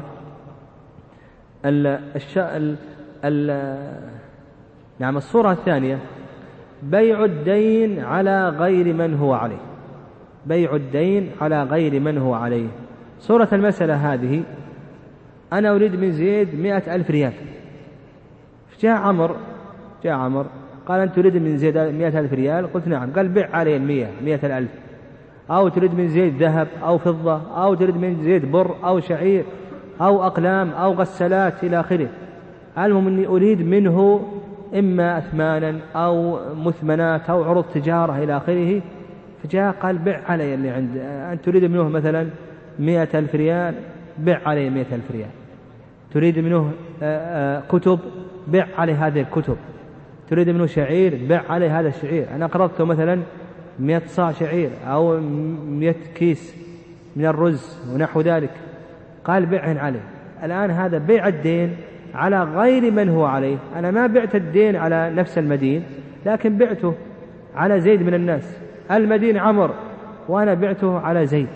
Speaker 1: الش... ال... ال... نعم الصورة الثانية بيع الدين على غير من هو عليه، بيع الدين على غير من هو عليه. صورة المسألة هذه أنا أريد من زيد مئة ألف ريال، جاء عمر جاء عمر قال أنت تريد من زيد مئة ألف ريال؟ قلت نعم. قال بيع علي المئة مئة الألف، أو تريد من زيد ذهب أو فضة، أو تريد من زيد بر أو شعير أو أقلام أو غسالات إلى آخره. المهم أني أريد منه إما أثمانا أو مثمنات أو عروض تجارة إلى آخره. فجاء قال بيع علي اللي عند أنت تريد منه مثلا مئة ألف ريال، بيع علي مئة ألف ريال. تريد منه كتب، بيع علي هذه الكتب. تريد منه شعير، بيع علي هذا الشعير. أنا قرضته مثلا مئة صاع شعير أو مئة كيس من الرز ونحو ذلك، قال بيعهن عليه. الآن هذا بيع الدين على غير من هو عليه. أنا ما بعت الدين على نفس المدين، لكن بعته على زيد من الناس، المدين عمر وأنا بعته على زيد.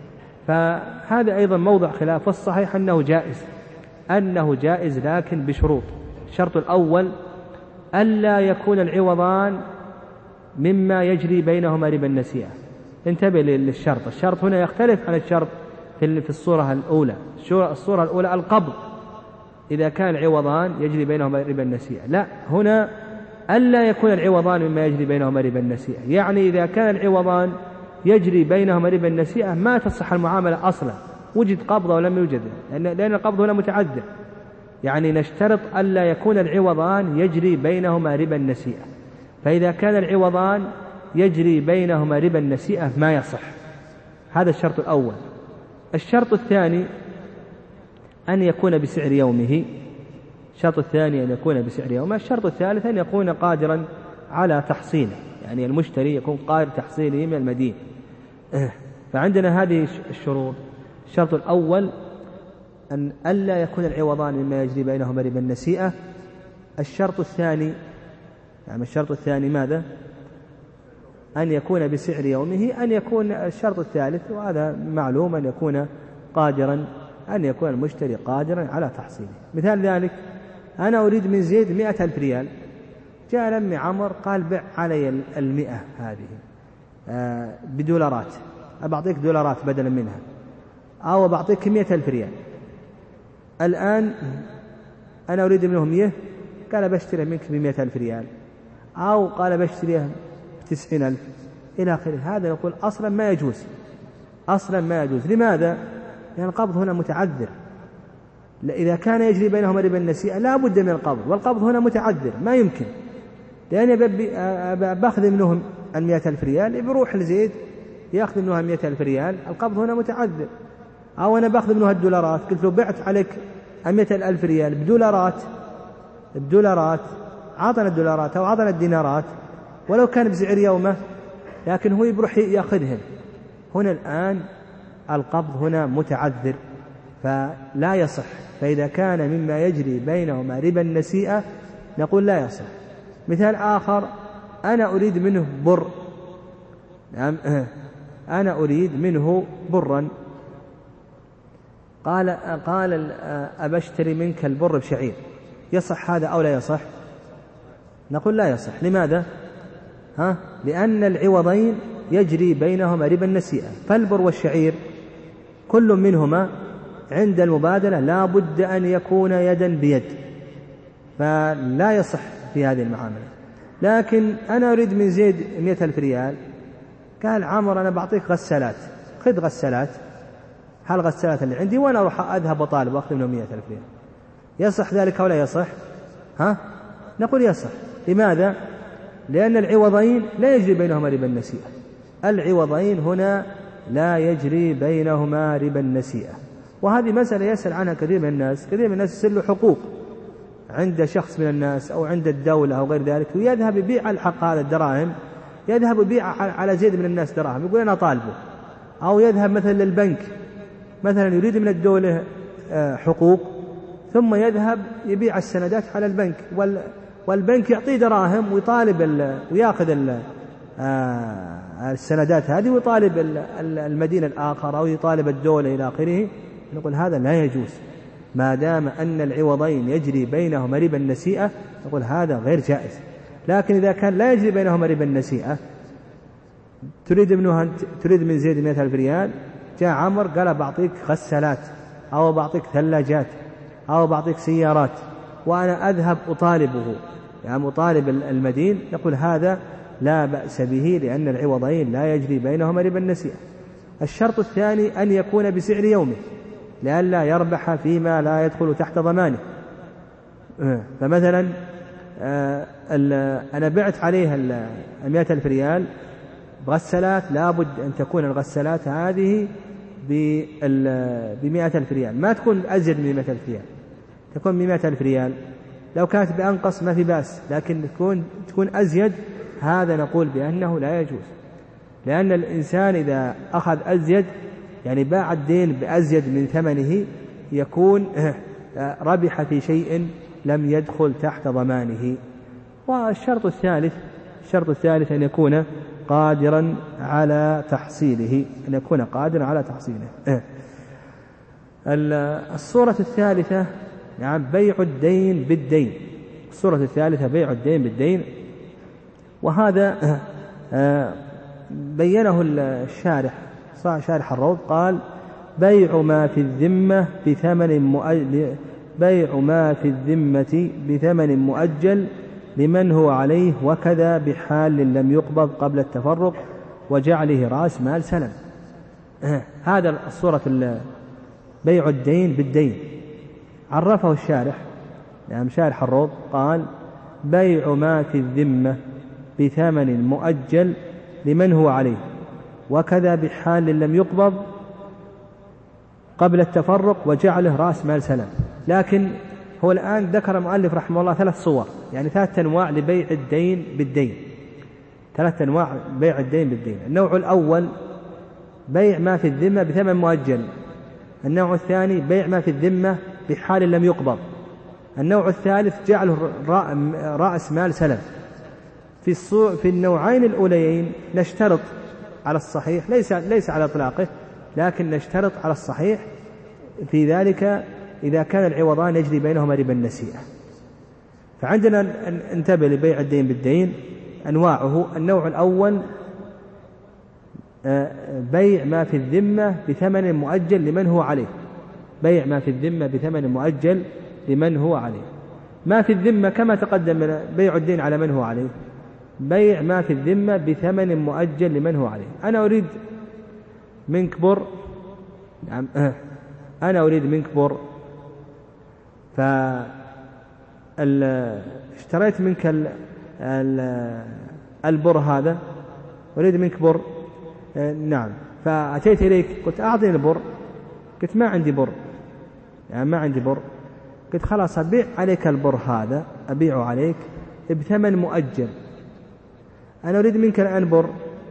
Speaker 1: فهذا أيضا موضع خلاف، والصحيح أنه جائز، أنه جائز لكن بشروط. الشرط الأول ألا يكون العوضان مما يجري بينهما ربا النسيئة. انتبه للشرط، الشرط هنا يختلف عن الشرط في الصورة الأولى. الصورة الأولى القبض إذا كان العوضان يجري بينهما ربا النسيئة، لا، هنا ألا يكون العوضان مما يجري بينهما ربا النسيئة، يعني إذا كان العوضان يجري بينهما ربا النسيئة ما تصح المعاملة أصلا، وجد قبض ولم يوجد، لأن القبض هنا متعدد. يعني نشترط ألا يكون العوضان يجري بينهما ربا النسيئة، فإذا كان العوضان يجري بينهما ربا النسيئة ما يصح. هذا الشرط الأول. الشرط الثاني أن يكون بسعر يومه. الشرط الثاني أن يكون بسعر يومه. الشرط الثالث أن يكون قادرا على تحصيله، يعني المشتري يكون قادر تحصيله من المدين. فعندنا هذه الشروط. الشرط الأول أن ألا يكون العوضان مما يجري بينهما ربا النسيئة. الشرط الثاني يعني الشرط الثاني ماذا؟ أن يكون بسعر يومه. أن يكون الشرط الثالث، وهذا معلوم، أن يكون قادرا أن يكون المشتري قادرا على تحصيله. مثال ذلك أنا أريد من زيد مئة ألف ريال، جاء لمي عمر قال بع علي المئة هذه آه بدولارات، أبعطيك دولارات بدلا منها، أو بعطيك مئة ألف ريال. الآن أنا أريد منهم مئة، قال بشتري منك بمئة ألف ريال، أو قال بشتريها بتسعين ألف إلى آخره. هذا نقول أصلا ما يجوز، أصلا ما يجوز. لماذا؟ لأن القبض هنا متعذر. إذا كان يجري بينهما ربا النسيئة لا بد من القبض، والقبض هنا متعذر ما يمكن، لأن باخذ منهم المئة ألف ريال بروح لزيد يأخذ منها مئة ألف ريال، القبض هنا متعذر. أو أنا باخذ منها الدولارات، قلت له بعت عليك مئة ألف ريال بدولارات، الدولارات عطنا الدولارات أو عطنا الدينارات ولو كان بسعر يومه، لكن هو يروح يأخذهم. هنا الآن القبض هنا متعذر فلا يصح. فإذا كان مما يجري بينهما ربا النسيئة نقول لا يصح. مثال آخر أنا أريد منه بر، نعم أنا أريد منه برا، قال قال أبشتري منك البر بشعير، يصح هذا أو لا يصح؟ نقول لا يصح. لماذا؟ ها؟ لأن العوضين يجري بينهما ربا النسيئة، فالبر والشعير كل منهما عند المبادلة لا بد أن يكون يدا بيد، فلا يصح في هذه المعاملة. لكن أنا أريد من زيد مئة ألف ريال، قال عمر أنا بعطيك غسالات، خذ غسالات، هالغسالات اللي عندي وأنا أروح أذهب وطالب وأخذ منهم مئة ألف ريال، يصح ذلك أو لا يصح؟ ها؟ نقول يصح. لماذا؟ لأن العوضين لا يجري بينهما ربا النسيئة، العوضين هنا لا يجري بينهما ربا النسيئة. وهذه مسألة يسأل عنها كثير من الناس، كثير من الناس يصير له حقوق عند شخص من الناس أو عند الدولة أو غير ذلك، ويذهب يبيع الحق هذا الدراهم، يذهب يبيع على زيد من الناس دراهم، يقول أنا طالبه. أو يذهب مثلا للبنك، مثلا يريد من الدولة حقوق، ثم يذهب يبيع السندات على البنك، والبنك يعطيه دراهم ويطالب ويأخذ السندات هذه ويطالب المدينة الآخر أو يطالب الدولة إلى آخره. نقول هذا لا يجوز ما دام أن العوضين يجري بينهما ربا النسيئة، نقول هذا غير جائز. لكن إذا كان لا يجري بينهما ربا النسيئة، تريد منه تريد من زيد مئة ألف ريال، جاء عمر قال بعطيك غسالات أو بعطيك ثلاجات أو بعطيك سيارات، وأنا أذهب أطالبه، يعني أطالب المدين، يقول هذا لا بأس به لأن العوضين لا يجري بينهما ربا النسيئة. الشرط الثاني أن يكون بسعر يومه لئلا يربح فيما لا يدخل تحت ضمانه. فمثلا أنا بعت عليها المئة ألف ريال بغسالات، لابد أن تكون الغسالات هذه بمئة ألف ريال، ما تكون أزيد من مئة ألف ريال، تكون بمئة ألف ريال. لو كانت بأنقص ما في بأس، لكن تكون تكون أزيد، هذا نقول بأنه لا يجوز. لأن الإنسان إذا أخذ أزيد، يعني باع الدين بأزيد من ثمنه، يكون ربح في شيء لم يدخل تحت ضمانه. والشرط الثالث الشرط الثالث أن يكون قادرا على تحصيله أن يكون قادرا على تحصيله. الصورة الثالثة يعني بيع الدين بالدين. الصورة الثالثة بيع الدين بالدين، وهذا بينه الشارح شارح الروض، قال بيع ما في الذمة بثمن مؤجل بيع ما في الذمة بثمن مؤجل لمن هو عليه، وكذا بحال لم يقبض قبل التفرق وجعله رأس مال سلم. هذا الصورة بيع الدين بالدين عرفه الشارح يعني شارح الروض، قال بيع ما في الذمة بثمن مؤجل لمن هو عليه، وكذا بحال لم يقبض قبل التفرق وجعله رأس مال سلم. لكن هو الآن ذكر المؤلف رحمه الله ثلاث صور، يعني ثلاث أنواع لبيع الدين بالدين ثلاث أنواع بيع الدين بالدين. النوع الأول بيع ما في الذمة بثمن مؤجل. النوع الثاني بيع ما في الذمة بحال لم يقبض. النوع الثالث جعله رأس مال سلم. في في النوعين الأولين نشترط على الصحيح، ليس ليس على إطلاقه، لكن نشترط على الصحيح في ذلك إذا كان العوضان يجري بينهما ربا النسيئة. فعندنا انتبه لبيع الدين بالدين أنواعه. النوع الأول بيع ما في الذمة بثمن مؤجل لمن هو عليه. بيع ما في الذمة بثمن مؤجل لمن هو عليه. ما في الذمة كما تقدم بيع الدين على من هو عليه. بيع ما في الذمة بثمن مؤجل لمن هو عليه. أنا أريد منك بر، أنا أريد منك بر، فاشتريت منك ال ال البر هذا، أريد منك بر، نعم، فأتيت إليك قلت أعطيني البر، قلت ما عندي بر، يعني ما عندي بر، قلت خلاص أبيع عليك البر هذا، أبيعه عليك بثمن مؤجل. أنا أريد منك الآن بر،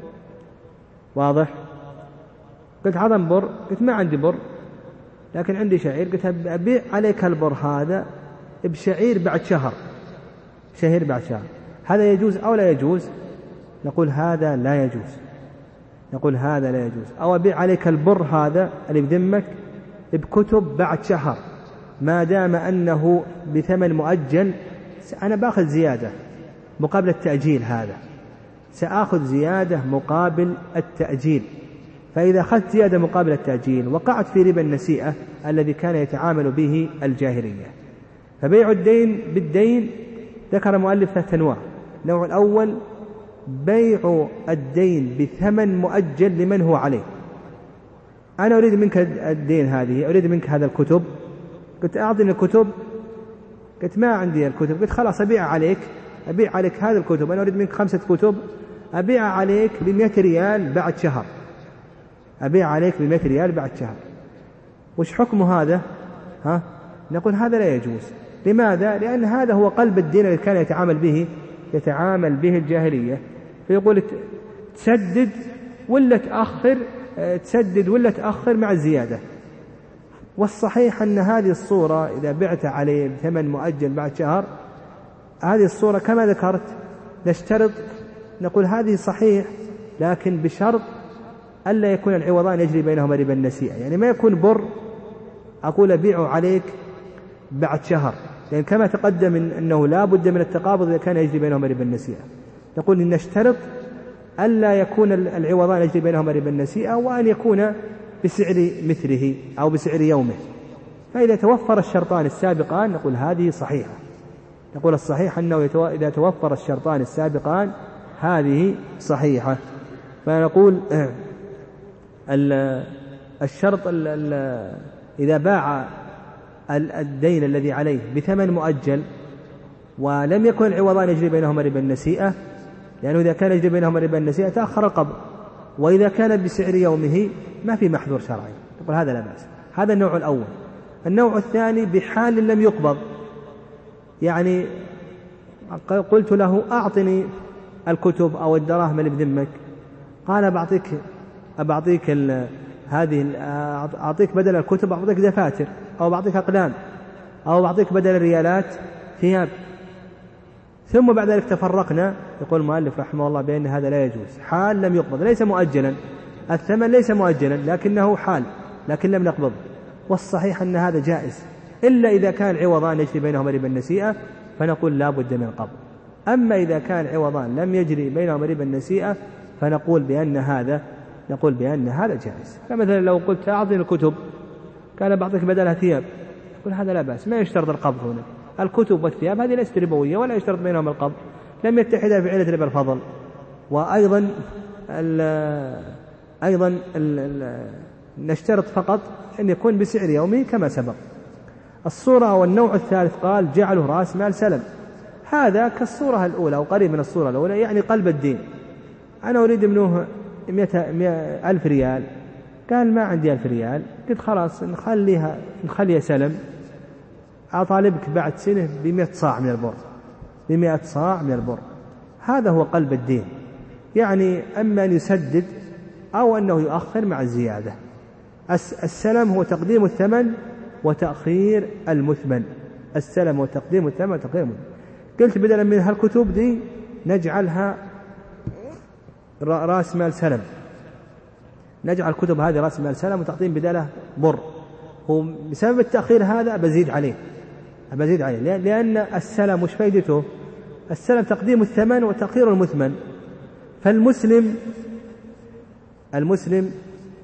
Speaker 1: واضح؟ قلت عظم بر، قلت ما عندي بر لكن عندي شعير، قلت أبيع عليك البر هذا بشعير بعد شهر، شهير بعد شهر، هذا يجوز أو لا يجوز؟ نقول هذا لا يجوز، نقول هذا لا يجوز. أو أبيع عليك البر هذا اللي بذمك بكتب بعد شهر، ما دام أنه بثمن مؤجل أنا باخذ زيادة مقابل التأجيل، هذا سأخذ زيادة مقابل التأجيل. فإذا أخذت زيادة مقابل التأجيل وقعت في ربا النسيئة الذي كان يتعامل به الجاهلية. فبيع الدين بالدين ذكر المؤلف ثلاث أنواع. النوع الأول بيع الدين بثمن مؤجل لمن هو عليه. أنا أريد منك الدين هذه، أريد منك هذا الكتب، قلت أعطني الكتب، قلت ما عندي الكتب، قلت خلاص أبيع عليك، أبيع عليك هذا الكتب، أنا أريد منك خمسة كتب، أبيع عليك بمئة ريال بعد شهر، أبيع عليك بمئة ريال بعد شهر. وش حكم هذا؟ ها؟ نقول هذا لا يجوز. لماذا؟ لأن هذا هو قلب الدين الذي كان يتعامل به يتعامل به الجاهلية. فيقول تسدد ولا تأخر، تسدد ولا تأخر مع الزيادة. والصحيح أن هذه الصورة إذا بعت عليه بثمن مؤجل بعد شهر، هذه الصورة كما ذكرت نشترط، نقول هذه صحيح، لكن بشرط ألا يكون العوضان يجري بينهما ربا النسيئة. يعني ما يكون بر أقول أبيعه عليك بعد شهر، لأن كما تقدم إن أنه لا بد من التقابض إذا كان يجري بينهما ربا النسيئة. نقول إن نشترط ألا يكون العوضان يجري بينهما ربا النسيئة، وأن يكون بسعر مثله أو بسعر يومه. فإذا توفر الشرطان السابقان نقول هذه صحيحة. نقول الصحيح أنه إذا توفر الشرطان السابقان هذه صحيحة. فنقول الشرط إذا باع الدين الذي عليه بثمن مؤجل ولم يكن العوضان يجري بينهما ربا النسيئة، لأنه إذا كان يجري بينهما ربا النسيئة تأخر القبض، وإذا كان بسعر يومه ما في محذور شرعي، نقول هذا لا بأس. هذا النوع الأول. النوع الثاني بحال لم يقبض، يعني قلت له أعطني الكتب أو الدراهم اللي بذمك، قال بعطيك أبعطيك هذه أعطيك بدل الكتب أعطيك دفاتر أو بعطيك أقلام أو بعطيك بدل الريالات ثياب. ثم بعد ذلك تفرقنا. يقول المؤلف رحمه الله بأن هذا لا يجوز، حال لم يقبض، ليس مؤجلا، الثمن ليس مؤجلا لكنه حال لكن لم نقبض. والصحيح أن هذا جائز إلا إذا كان عوضان يجري بينهما ربا النسيئة فنقول لا بد من القبض. أما إذا كان عوضان لم يجري بينهما ربا النسيئة فنقول بأن هذا نقول بأن هذا جائز. فمثلا لو قلت أعطني الكتب كان بعضك بدلها ثياب، يقول هذا لا بأس، ما يشترط القبض هنا. الكتب والثياب هذه ليست ربوية ولا يشترط بينهما القبض، لم يتحدا في علة ربا الفضل. وأيضا ال أيضا ال ال نشترط فقط أن يكون بسعر يومي كما سبق. الصورة والنوع الثالث قال جعله رأس مال سلم. هذا كالصورة الأولى أو قريب من الصورة الأولى، يعني قلب الدين. أنا أريد منه مئة ألف ريال، قال ما عندي ألف ريال، قلت خلاص نخليها نخليها سلم، أطالبك بعد سنة بمئة صاع من البر، بمئة صاع من البر. هذا هو قلب الدين، يعني أما أن يسدد أو أنه يؤخر مع الزيادة. السلم هو تقديم الثمن وتأخير المثمن. السلم هو تقديم الثمن وتأخير المثمن. قلت بدلا من هالكتب دي نجعلها رأس مال سلم، نجعل الكتب هذه رأس مال سلم وتقديم بداله بر. وبسبب التأخير هذا بزيد عليه بزيد عليه لأن السلم مش فايدته؟ السلم تقديم الثمن وتأخير المثمن. فالمسلم المسلم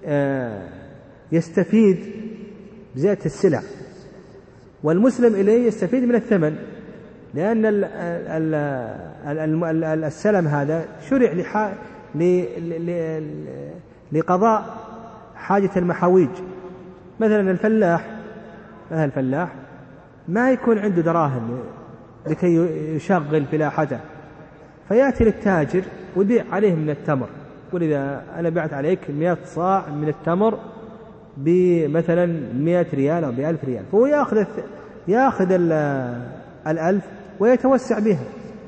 Speaker 1: يستفيد بزيادة السلع، والمسلم إليه يستفيد من الثمن، لأن السلم هذا شرع لقضاء حاجة المحاويج. مثلا الفلاح مثلا الفلاح ما يكون عنده دراهم لكي يشغل فلاحته، فيأتي للتاجر ويبيع عليه من التمر، يقول إذا أنا بعت عليك مئة صاع من التمر بمثلا مئة ريال أو بألف ريال، فهو يأخذ يأخذ الألف ويتوسع بها.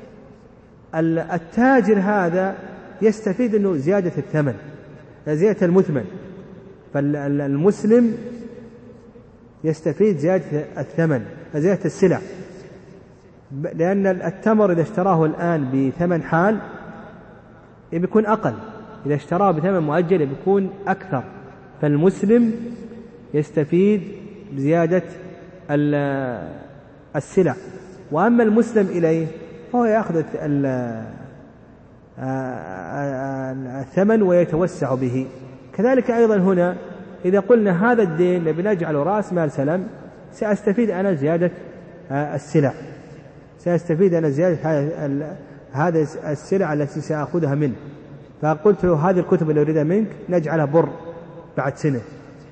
Speaker 1: التاجر هذا يستفيد أنه زيادة الثمن، زيادة المثمن. فالمسلم يستفيد زيادة الثمن، زيادة السلع، لأن التمر إذا اشتراه الآن بثمن حال بيكون أقل، إذا اشتراه بثمن مؤجل بيكون أكثر. فالمسلم يستفيد بزيادة السلع. وأما المسلم إليه فهو يأخذ الثمن ويتوسع به. كذلك أيضا هنا إذا قلنا هذا الدين بنجعله رأس مال سلم، سأستفيد أنا زيادة السلع، سأستفيد أنا زيادة هذه السلع التي سأخذها منه. فقلت له هذه الكتب اللي أريدها منك نجعلها بر بعد سنة.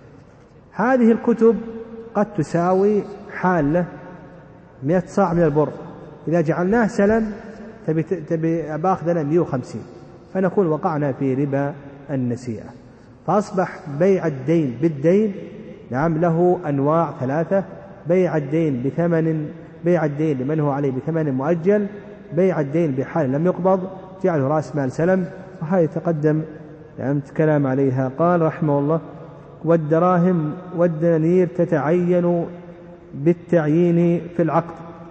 Speaker 1: هذه الكتب قد تساوي حالة مئة صاع من البر، إذا جعلناه سلم تبي تبي باخذ لنا مئة وخمسين، فنكون وقعنا في ربا النسيئة. فأصبح بيع الدين بالدين نعم له أنواع ثلاثة: بيع الدين بثمن، بيع الدين لمن هو عليه بثمن مؤجل، بيع الدين بحال لم يقبض جعله رأس مال سلم، وهذا يتقدم يعني كلام عليها. قال رحمه الله: والدراهم والدنانير تتعين بالتعيين في العقد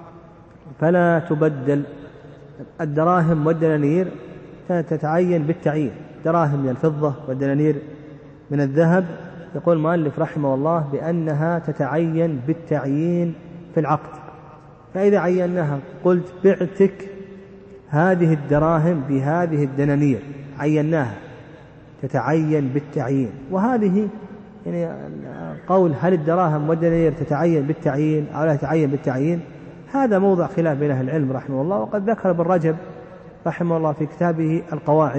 Speaker 1: فلا تبدل. الدراهم والدنانير تتعين بالتعيين، دراهم من الفضة والدنانير من الذهب. يقول المؤلف رحمه الله بأنها تتعين بالتعيين في العقد. فإذا عيناها قلت بعتك هذه الدراهم بهذه الدنانير، عيناها تتعين بالتعيين. وهذه يعني قول هل الدراهم والدنانير تتعين بالتعيين أو لا تتعين بالتعيين، هذا موضع خلاف بين أهل العلم رحمه الله. وقد ذكر ابن رجب رحمه الله في كتابه القواعد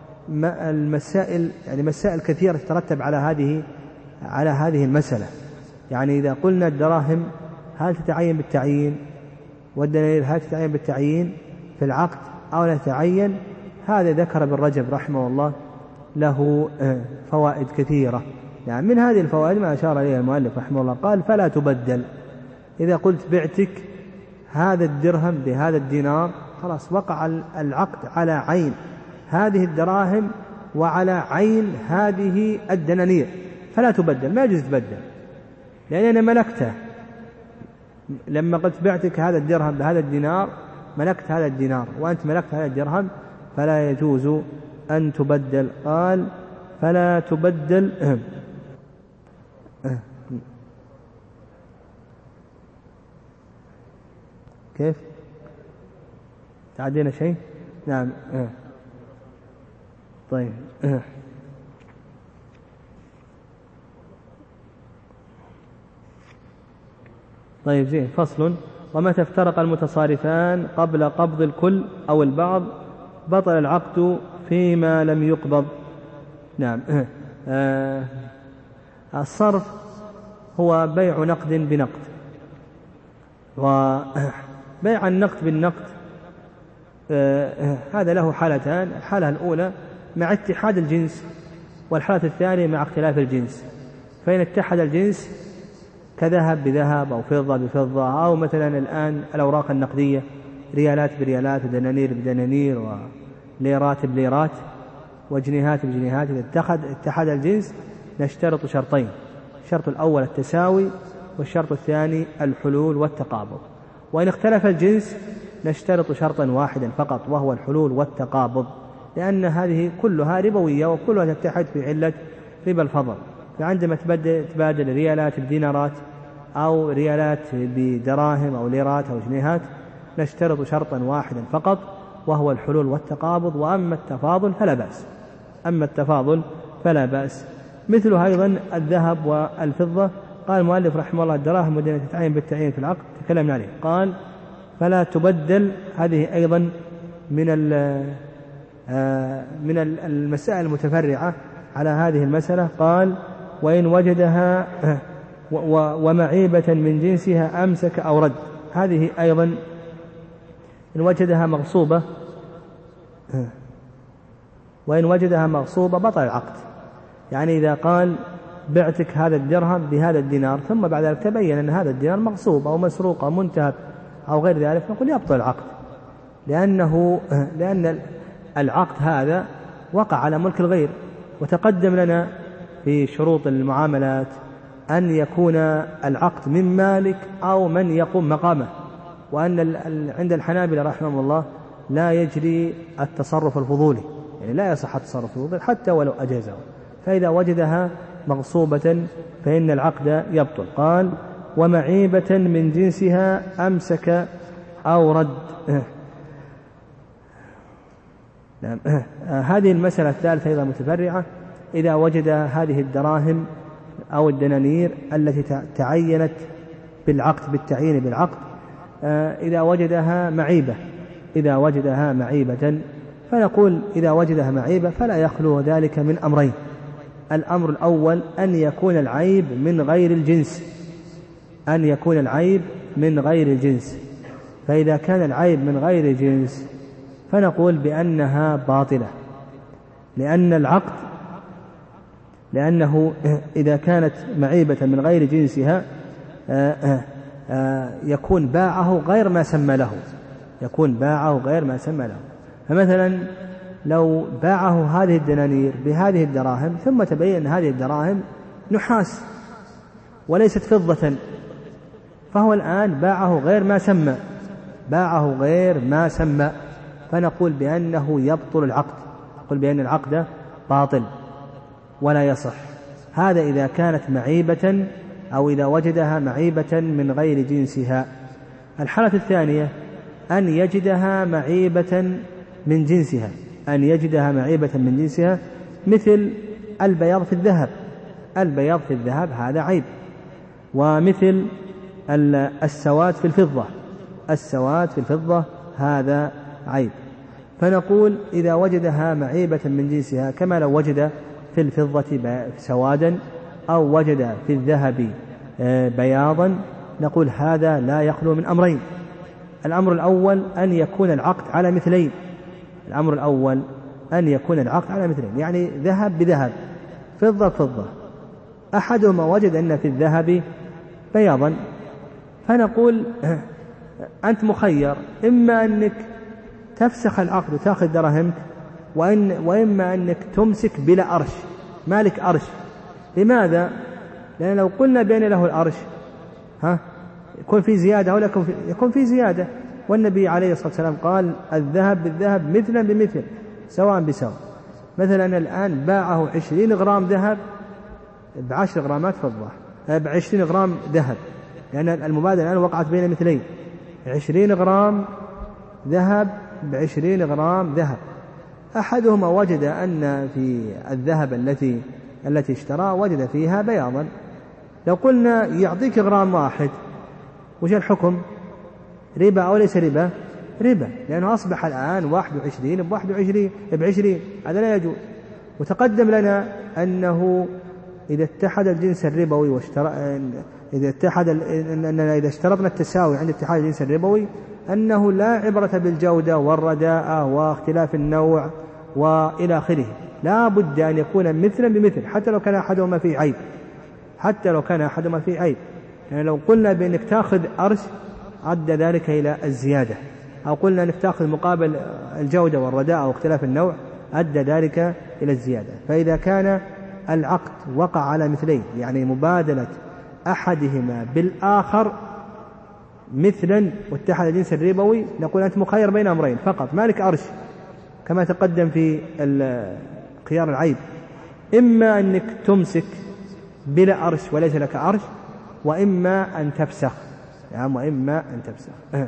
Speaker 1: المسائل يعني مسائل كثيرة تترتب على هذه على هذه المسألة. يعني إذا قلنا الدراهم هل تتعين بالتعيين والدنانير هل تتعين بالتعيين في العقد أو لا تتعين، هذا ذكر ابن رجب رحمه الله له فوائد كثيرة. يعني من هذه الفوائد ما أشار إليها المؤلف رحمه الله، قال فلا تبدل. إذا قلت بعتك هذا الدرهم بهذا الدينار، خلاص وقع العقد على عين هذه الدراهم وعلى عين هذه الدنانير، فلا تبدل، ما يجوز تبدل. لأن أنا ملكته. لما قلت بعتك هذا الدرهم بهذا الدينار ملكت هذا الدينار وأنت ملكت هذا الدرهم، فلا يجوز أن تبدل. قال فلا تبدل. كيف تعدينا شيء؟ نعم. طيب. طيب زين. فصل. ومتى افترق المتصارفان قبل قبض الكل أو البعض بطل العقد فيما لم يقبض. نعم. آه الصرف هو بيع نقد بنقد، وبيع النقد بالنقد آه هذا له حالتان. الحالة الأولى مع اتحاد الجنس، والحالة الثانية مع اختلاف الجنس. فإن اتحد الجنس كذهب بذهب أو فضة بفضة، أو مثلا الآن الأوراق النقدية ريالات بريالات ودنانير بدنانير وليرات بليرات وجنيهات بجنيهات، إذا اتحد, اتحد الجنس نشترط شرطين: الشرط الأول التساوي، والشرط الثاني الحلول والتقابض. وإن اختلف الجنس نشترط شرطا واحدا فقط، وهو الحلول والتقابض، لأن هذه كلها ربوية وكلها تتحد في علة ربا الفضل. فعندما تبادل ريالات بدينارات أو ريالات بدراهم أو ليرات أو جنيهات نشترط شرطا واحدا فقط، وهو الحلول والتقابض. وأما التفاضل فلا بأس أما التفاضل فلا بأس مثله أيضا الذهب والفضة. قال المؤلف رحمه الله: الدراهم والدينار تتعين بالتعيين في العقد، تكلمنا عليه. قال فلا تبدل، هذه أيضا من من المسائل المتفرعة على هذه المسألة. قال: وإن وجدها ومعيبة من جنسها أمسك أو رد. هذه أيضا إن وجدها مغصوبة وإن وجدها مغصوبة بطل العقد. يعني إذا قال بعتك هذا الدرهم بهذا الدينار، ثم بعد ذلك تبين أن هذا الدينار مغصوب أو مسروق أو منتهب أو غير ذلك، نقول يبطل العقد، لأنه لأن العقد هذا وقع على ملك الغير. وتقدم لنا في شروط المعاملات أن يكون العقد من مالك أو من يقوم مقامه، وأن عند الحنابلة رحمهم الله لا يجري التصرف الفضولي، يعني لا يصح التصرف الفضولي حتى ولو أجازه. فإذا وجدها مغصوبة فإن العقد يبطل. قال: ومعيبة من جنسها أمسك أو رد. نعم. هذه المسألة الثالثة أيضا متفرعة: إذا وجد هذه الدراهم أو الدنانير التي تعينت بالعقد بالتعيين بالعقد، إذا وجدها معيبة إذا وجدها معيبة فنقول إذا وجدها معيبة فلا يخلو ذلك من أمرين. الأمر الأول أن يكون العيب من غير الجنس أن يكون العيب من غير الجنس فإذا كان العيب من غير الجنس فنقول بأنها باطلة، لأن العقد لأنه إذا كانت معيبة من غير جنسها يكون باعه غير ما سمى له يكون باعه غير ما سمى له. فمثلا لو باعه هذه الدنانير بهذه الدراهم ثم تبين أن هذه الدراهم نحاس وليست فضة، فهو الآن باعه غير ما سمى باعه غير ما سمى فنقول بأنه يبطل العقد نقول بأن العقد باطل ولا يصح. هذا إذا كانت معيبة أو إذا وجدها معيبة من غير جنسها. الحالة الثانية أن يجدها معيبة من جنسها أن يجدها معيبة من جنسها مثل البياض في الذهب البياض في الذهب هذا عيب، ومثل السواد في الفضة السواد في الفضة هذا عيب. فنقول إذا وجدها معيبة من جنسها كما لو وجد في الفضة سوادا أو وجد في الذهب بياضا نقول هذا لا يخلو من أمرين. الأمر الأول أن يكون العقد على مثلين الأمر الأول أن يكون العقد على مثلين يعني ذهب بذهب فضة فضة، أحدهما وجد أن في الذهب بياضا فنقول أنت مخير، إما أنك تفسخ العقد وتأخذ دراهمك وإن وإما أنك تمسك بلا أرش مالك أرش. لماذا؟ لأن لو قلنا بأن له الأرش ها يكون في زيادة أو لا يكون في, يكون في زيادة. والنبي عليه الصلاة والسلام قال الذهب بالذهب مثلا بمثل سواء بسواء. مثلا الآن باعه عشرين غرام ذهب بعشر غرامات فضة، بعشرين غرام ذهب، لأن يعني المبادلة الآن وقعت بين مثلين، عشرين غرام ذهب بعشرين غرام ذهب. أحدهما وجد أن في الذهب التي التي اشترى وجد فيها بياضا. لو قلنا يعطيك غرام واحد وش الحكم؟ ربا أو ليس ربا؟ ربا، لأنه أصبح الآن واحد وعشرين بواحد وعشرين بعشرين، هذا لا يجوز. وتقدم لنا أنه إذا اتحد الجنس الربوي واشترى إذا اتحد أننا إذا اشترطنا التساوي عند اتحاد الجنس الربوي أنه لا عبرة بالجودة والرداءة واختلاف النوع وإلى آخره، لا بد أن يكون مثلا بمثل حتى لو كان أحدهما فيه عيب، حتى لو كان أحدهما فيه عيب. يعني لو قلنا بأنك تأخذ أرش عد ذلك إلى الزيادة، أو قلنا أنك تأخذ مقابل الجودة والرداءة واختلاف النوع أدى ذلك إلى الزيادة. فإذا كان العقد وقع على مثلين، يعني مبادلة أحدهما بالآخر مثلا واتحد الجنس الربوي، نقول أنت مخير بين أمرين فقط، مالك أرش كما تقدم في خيار العيب، إما أنك تمسك بلا أرش وليس لك أرش، وإما أن تفسخ، يعني وإما أن تفسخ.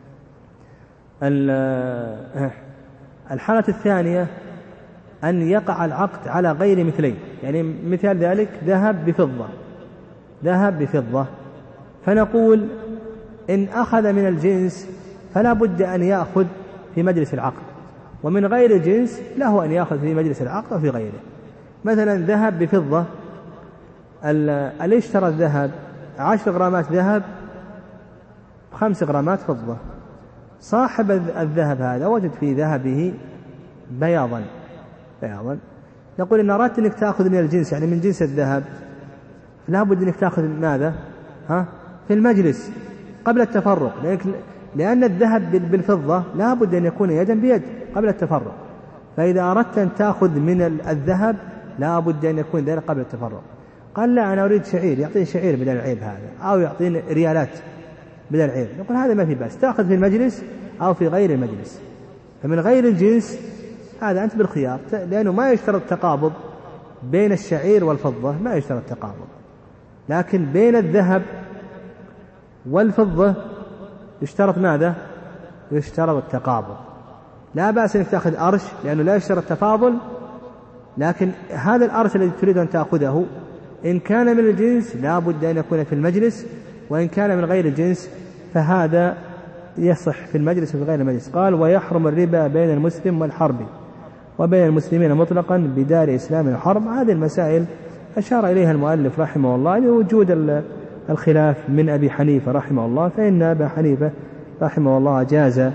Speaker 1: الحالة الثانية أن يقع العقد على غير مثلين، يعني مثال ذلك ذهب بفضة، ذهب بفضة، فنقول إن أخذ من الجنس فلا بد أن يأخذ في مجلس العقد، ومن غير الجنس له أن يأخذ في مجلس العقد وفي غيره. مثلا ذهب بفضة، اللي اشترى الذهب عشر غرامات ذهب بخمس غرامات فضة، صاحب الذهب هذا وجد في ذهبه بياضا بياضا نقول إن أردت أنك تأخذ من الجنس، يعني من جنس الذهب، لا بد أنك تأخذ ماذا؟ ها؟ في المجلس قبل التفرق، لأن الذهب بالفضة لا بد أن يكون يدا بيد قبل التفرق، فإذا أردت أن تأخذ من الذهب لا بد أن يكون ذلك قبل التفرق. قال لا أنا أريد شعير، يعطيني شعير بدل العيب هذا، أو يعطيني ريالات بدل العيب، نقول هذا ما في بأس، تأخذ في المجلس أو في غير المجلس. فمن غير الجنس هذا أنت بالخيار، لأنه ما يشترط التقابض بين الشعير والفضة، ما يشترط التقابض، لكن بين الذهب والفضة يشترط ماذا؟ يشترط التقابض. لا بأس أنك تأخذ أرش لأنه لا يشترط التفاضل، لكن هذا الأرش الذي تريد أن تأخذه إن كان من الجنس لا بد أن يكون في المجلس، وإن كان من غير الجنس فهذا يصح في المجلس وفي غير المجلس. قال ويحرم الربا بين المسلم والحربي وبين المسلمين مطلقا بدار إسلام الحرب. هذه المسائل أشار إليها المؤلف رحمه الله لوجود الخلاف من أبي حنيفة رحمه الله، فإن أبا حنيفة رحمه الله جاز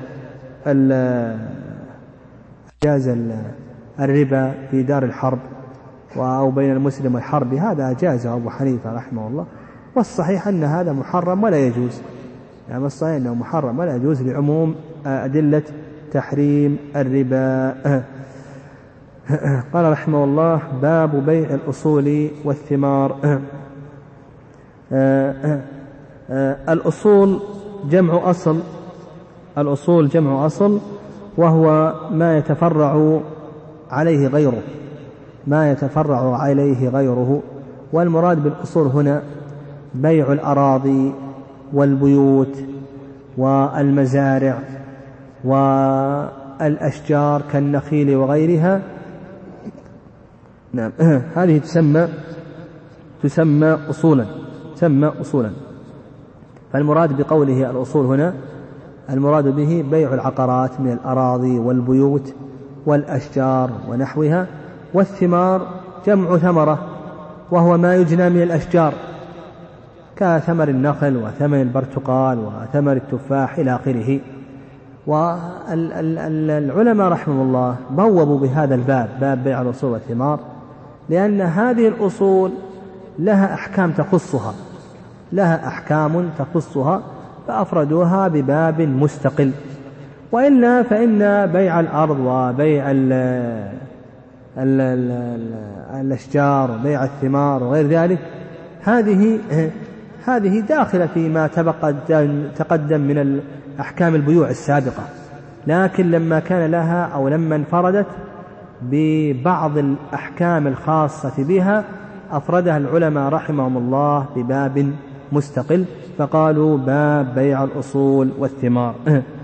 Speaker 1: جاز الربا في دار الحرب أو بين المسلم والحرب، هذا جازه أبو حنيفة رحمه الله، والصحيح أن هذا محرم ولا يجوز، يعني الصحيح أنه محرم ولا يجوز لعموم أدلة تحريم الربا. قال رحمه الله باب بيع الأصول والثمار. الأصول جمع أصل، الأصول جمع أصل، وهو ما يتفرع عليه غيره، ما يتفرع عليه غيره. والمراد بالأصول هنا بيع الأراضي والبيوت والمزارع والأشجار كالنخيل وغيرها. نعم هذه تسمى تسمى أصولا تسمى أصولا. فالمراد بقوله الأصول هنا المراد به بيع العقارات من الأراضي والبيوت والأشجار ونحوها. والثمار جمع ثمرة، وهو ما يجنى من الأشجار كثمر النخل وثمر البرتقال وثمر التفاح إلى آخره. والعلماء رحمه الله بوبوا بهذا الباب باب بيع الأصول والثمار، لأن هذه الأصول لها أحكام تخصها لها أحكام تخصها فأفردوها بباب مستقل. وإلا فإن بيع الأرض وبيع ال ال ال الأشجار وبيع الثمار وغير ذلك هذه هذه داخلة فيما تقدم من أحكام البيوع السابقة، لكن لما كان لها أو لما انفردت ببعض الأحكام الخاصة بها أفردها العلماء رحمهم الله بباب مستقل، فقالوا باب بيع الأصول والثمار.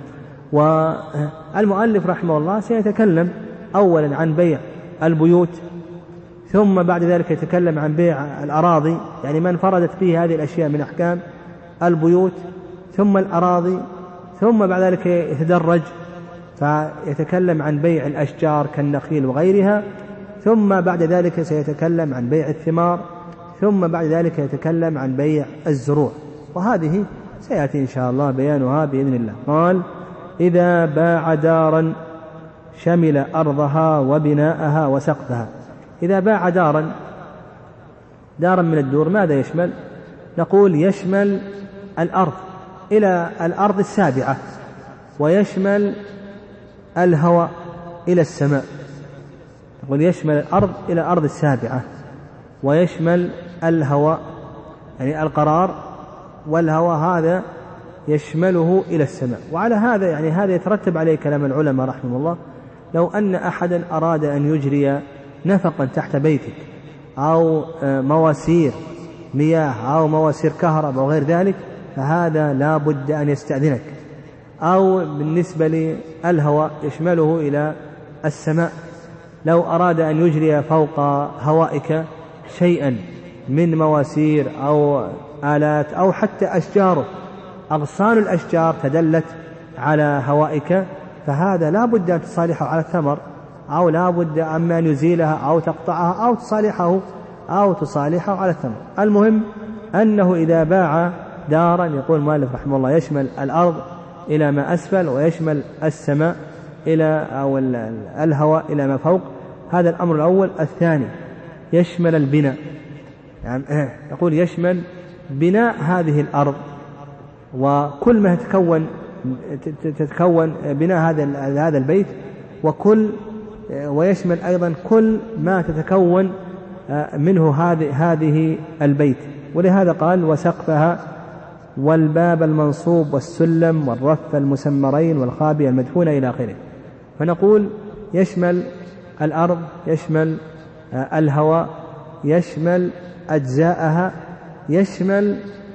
Speaker 1: والمؤلف رحمه الله سيتكلم أولا عن بيع البيوت، ثم بعد ذلك يتكلم عن بيع الأراضي، يعني ما انفردت فيه هذه الأشياء من أحكام البيوت، ثم الأراضي، ثم بعد ذلك يتدرج فيتكلم عن بيع الأشجار كالنخيل وغيرها، ثم بعد ذلك سيتكلم عن بيع الثمار، ثم بعد ذلك يتكلم عن بيع الزروع، وهذه سيأتي إن شاء الله بيانها بإذن الله. قال: إذا باع دارا شمل أرضها وبناءها وسقفها. إذا باع دارا دارا من الدور ماذا يشمل؟ نقول يشمل الأرض إلى الأرض السابعة، ويشمل الهواء إلى السماء. نقول يشمل الأرض إلى الأرض السابعة، ويشمل الهواء يعني القرار والهواء هذا يشمله إلى السماء. وعلى هذا يعني هذا يترتب عليه كلام العلماء رحمه الله، لو أن أحدا أراد أن يجري نفقا تحت بيتك أو مواسير مياه أو مواسير كهرباء وغير ذلك، فهذا لا بد أن يستأذنك. أو بالنسبة للهواء يشمله إلى السماء، لو أراد أن يجري فوق هوائك شيئا من مواسير أو آلات أو حتى أشجار، أغصان الأشجار تدلت على هوائك، فهذا لا بد أن تصالحه على الثمر، أو لا بد أما أن يزيلها أو تقطعها أو تصالحه أو تصالحه على الثمر. المهم أنه إذا باع دارا، يقول المؤلف رحمه الله، يشمل الأرض إلى ما أسفل، ويشمل السماء إلى أو الهواء إلى ما فوق. هذا الأمر الأول. الثاني يشمل البناء، يعني يقول يشمل بناء هذه الأرض وكل ما تتكون تتكون بناء هذا هذا البيت، وكل ويشمل أيضا كل ما تتكون منه هذه هذه البيت. ولهذا قال: وسقفها والباب المنصوب والسلم والرف المسمرين والخابية المدفونة إلى آخره. فنقول يشمل الأرض، يشمل الهواء، يشمل أجزاءها، يشمل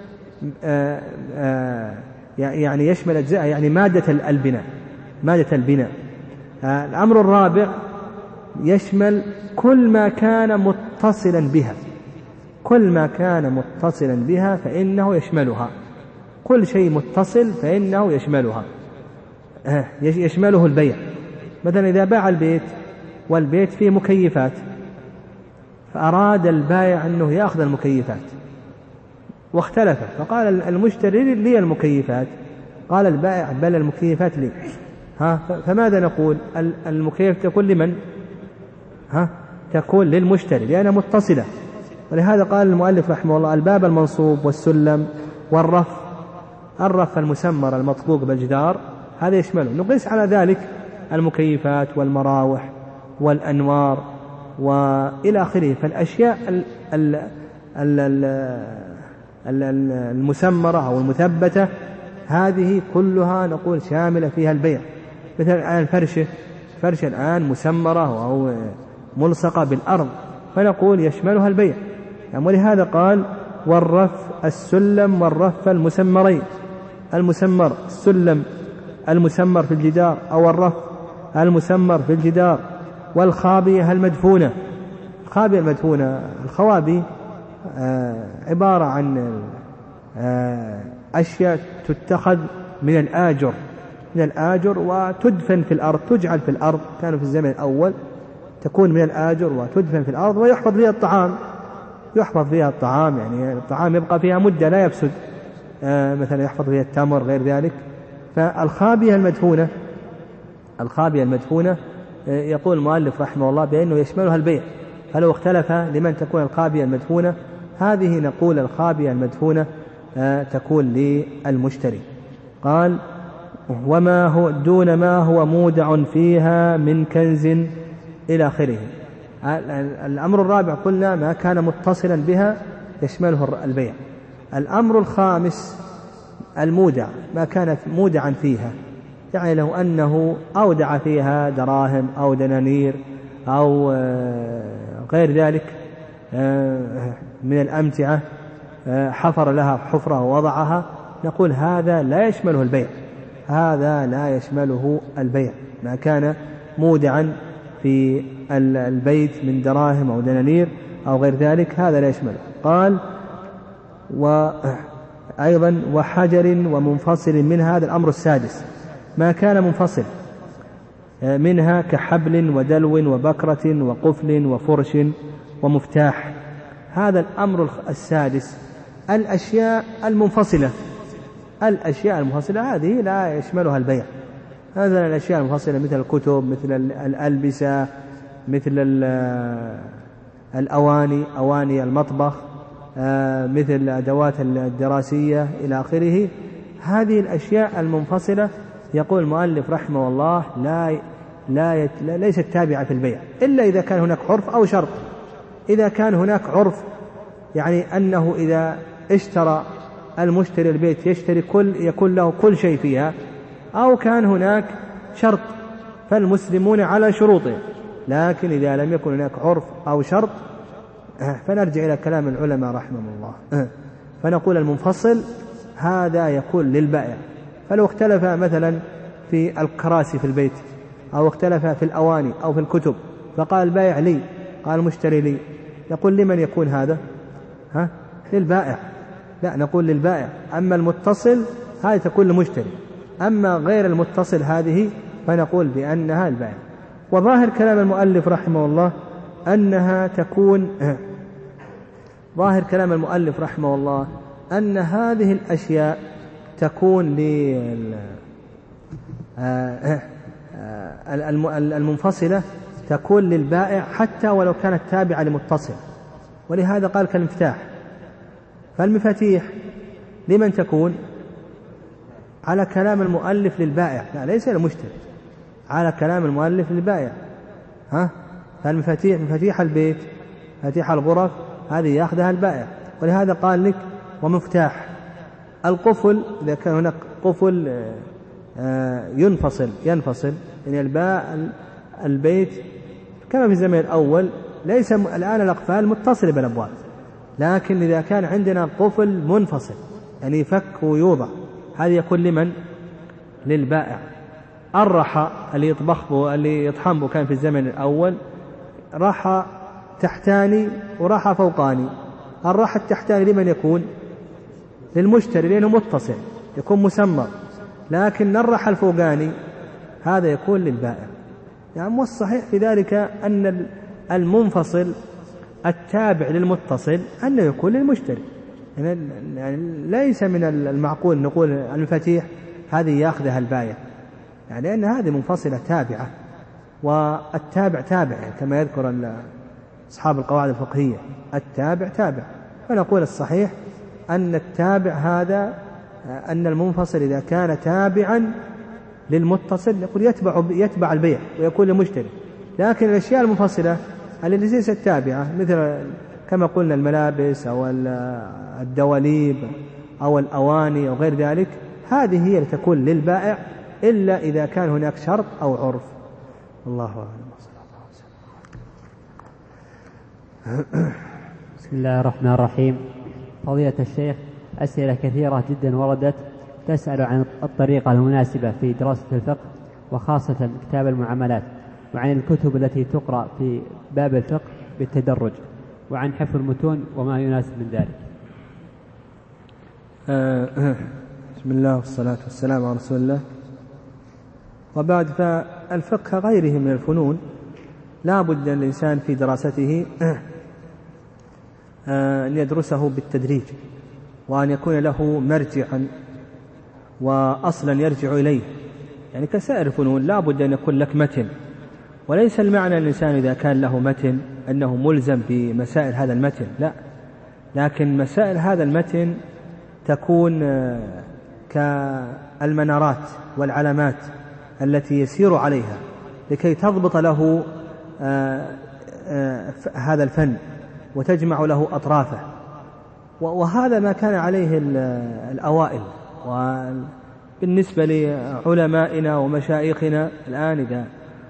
Speaker 1: يعني يشمل أجزاءها يعني مادة البناء مادة البناء. الأمر الرابع يشمل كل ما كان متصلا بها، كل ما كان متصلا بها فإنه يشملها، كل شيء متصل فإنه يشملها يشمله البيع. مثلا إذا باع البيت والبيت فيه مكيفات، فأراد البائع أنه يأخذ المكيفات واختلف، فقال المشتري لي المكيفات، قال البائع بل المكيفات لي. ها فماذا نقول؟ المكيف تكون لمن؟ ها تكون للمشتري لأنها متصلة. ولهذا قال المؤلف رحمه الله: الباب المنصوب والسلم والرف، الرف المسمر المطبوق بالجدار هذا يشمله. نقيس على ذلك المكيفات والمراوح والأنوار وإلى آخره. فالأشياء المسمرة أو المثبتة هذه كلها نقول شاملة فيها البيع. مثل الآن فرشة فرشة الآن مسمرة أو ملصقة بالأرض، فنقول يشملها البيع. يعني ولهذا قال: والرف السلم والرف المسمرين. المسمر السلم المسمر في الجدار أو الرف المسمر في الجدار، والخابية المدفونة. الخابية المدفونة، الخوابي آه عبارة عن آه أشياء تتخذ من الآجر من الآجر وتدفن في الأرض، تجعل في الأرض. كانوا في الزمن الأول تكون من الآجر وتدفن في الأرض ويحفظ فيها الطعام يحفظ فيها الطعام يعني الطعام يبقى فيها مدة لا يفسد، آه مثلا يحفظ فيها التمر غير ذلك. فالخابية المدفونة الخابية المدفونة آه يقول المؤلف رحمه الله بأنه يشملها البيع. فلو اختلف لمن تكون الخابية المدفونة، هذه نقول الخابية المدفونة آه تكون للمشتري. قال: وما هو دون ما هو مودع فيها من كنز إلى آخره. الأمر الرابع قلنا ما كان متصلا بها يشمله البيع. الأمر الخامس المودع، ما كان مودعا فيها، يعني لو أنه أودع فيها دراهم أو دنانير أو غير ذلك من الأمتعة، حفر لها حفرة ووضعها، نقول هذا لا يشمله البيع، هذا لا يشمله البيع. ما كان مودعا في البيت من دراهم أو دنانير أو غير ذلك هذا لا يشمله. قال وأيضا وحجر ومنفصل منها، هذا الأمر السادس، ما كان منفصل منها كحبل ودلو وبكرة وقفل وفرش ومفتاح. هذا الأمر السادس، الأشياء المنفصلة، الأشياء المنفصلة هذه لا يشملها البيع. هذا الأشياء المنفصلة مثل الكتب، مثل الألبسة، مثل الأواني، أواني المطبخ، مثل الأدوات الدراسية إلى آخره. هذه الأشياء المنفصلة يقول المؤلف رحمه الله لا لا يت... ليست تابعة في البيع إلا إذا كان هناك عرف أو شرط. إذا كان هناك عرف، يعني أنه إذا اشترى المشتري البيت يشتري كل يكون له كل شيء فيها، أو كان هناك شرط فالمسلمون على شروطه. لكن إذا لم يكن هناك عرف أو شرط فنرجع إلى كلام العلماء رحمهم الله، فنقول المنفصل هذا يكون للبائع. فلو اختلف مثلا في الكراسي في البيت، أو اختلف في الأواني أو في الكتب، فقال البائع لي، قال المشتري لي، نقول لمن يكون هذا؟ ها؟ للبائع. لا، نقول للبائع. أما المتصل هذه تكون للمشتري، أما غير المتصل هذه فنقول بأنها البائع. وظاهر كلام المؤلف رحمه الله أنها تكون ظاهر كلام المؤلف رحمه الله أن هذه الأشياء تكون المنفصلة تكون للبائع حتى ولو كانت تابعة لمتصل. ولهذا قال كالمفتاح. فالمفاتيح لمن تكون؟ على كلام المؤلف للبائع، لا ليس للمشتري، على كلام المؤلف للبائع. ها؟ فالمفاتيح مفاتيح البيت، مفاتيح الغرف، هذه يأخذها البائع. ولهذا قال لك ومفتاح. القفل إذا كان هناك قفل ينفصل ينفصل يعني الباء البيت كما في الزمن الأول، ليس الآن الأقفال متصلة بالأبواب، لكن إذا كان عندنا قفل منفصل يعني يفك ويوضع، هذا يكون لمن؟ للبائع. الرحى اللي يطبخ به اللي يطحن به كان في الزمن الأول رحى تحتاني ورحى فوقاني. الرحى التحتاني لمن يكون؟ للمشتري لأنه متصل يكون مسمر، لكن الرحى الفوقاني هذا يكون للبائع. يعني والصحيح في ذلك أن المنفصل التابع للمتصل أنه يكون للمشتري. يعني ليس من المعقول نقول المفاتيح هذه يأخذها البائع، يعني أن هذه منفصلة تابعة، والتابع تابع كما يذكر أصحاب القواعد الفقهية، التابع تابع. فنقول الصحيح أن التابع هذا، أن المنفصل إذا كان تابعا للمتصل يقول يتبع يتبع البيع ويكون للمشتري. لكن الأشياء المنفصلة التي ليست تابعة مثل كما قلنا الملابس أو الدواليب أو الأواني أو غير ذلك، هذه هي التي تكون للبائع إلا إذا كان هناك شرط أو عرف. الله أعلم.
Speaker 2: بسم الله الرحمن الرحيم. فضيلة الشيخ، أسئلة كثيرة جدا وردت تسأل عن الطريقة المناسبة في دراسة الفقه، وخاصة كتاب المعاملات، وعن الكتب التي تقرأ في باب الفقه بالتدرج، وعن حفظ المتون وما يناسب من ذلك.
Speaker 1: بسم الله والصلاة والسلام على رسول الله. وبعد، فالفقه غيره من الفنون لا بد الإنسان في دراسته أن يدرسه بالتدريج، وأن يكون له مرجعا وأصلا يرجع إليه. يعني كسائر الفنون لا بد أن يكون لك متن، وليس المعنى الإنسان إذا كان له متن أنه ملزم بمسائل هذا المتن، لا، لكن مسائل هذا المتن تكون كالمنارات والعلامات التي يسير عليها لكي تضبط له هذا الفن وتجمع له أطرافه. وهذا ما كان عليه الأوائل. وبالنسبة لعلمائنا ومشايخنا الآن إذا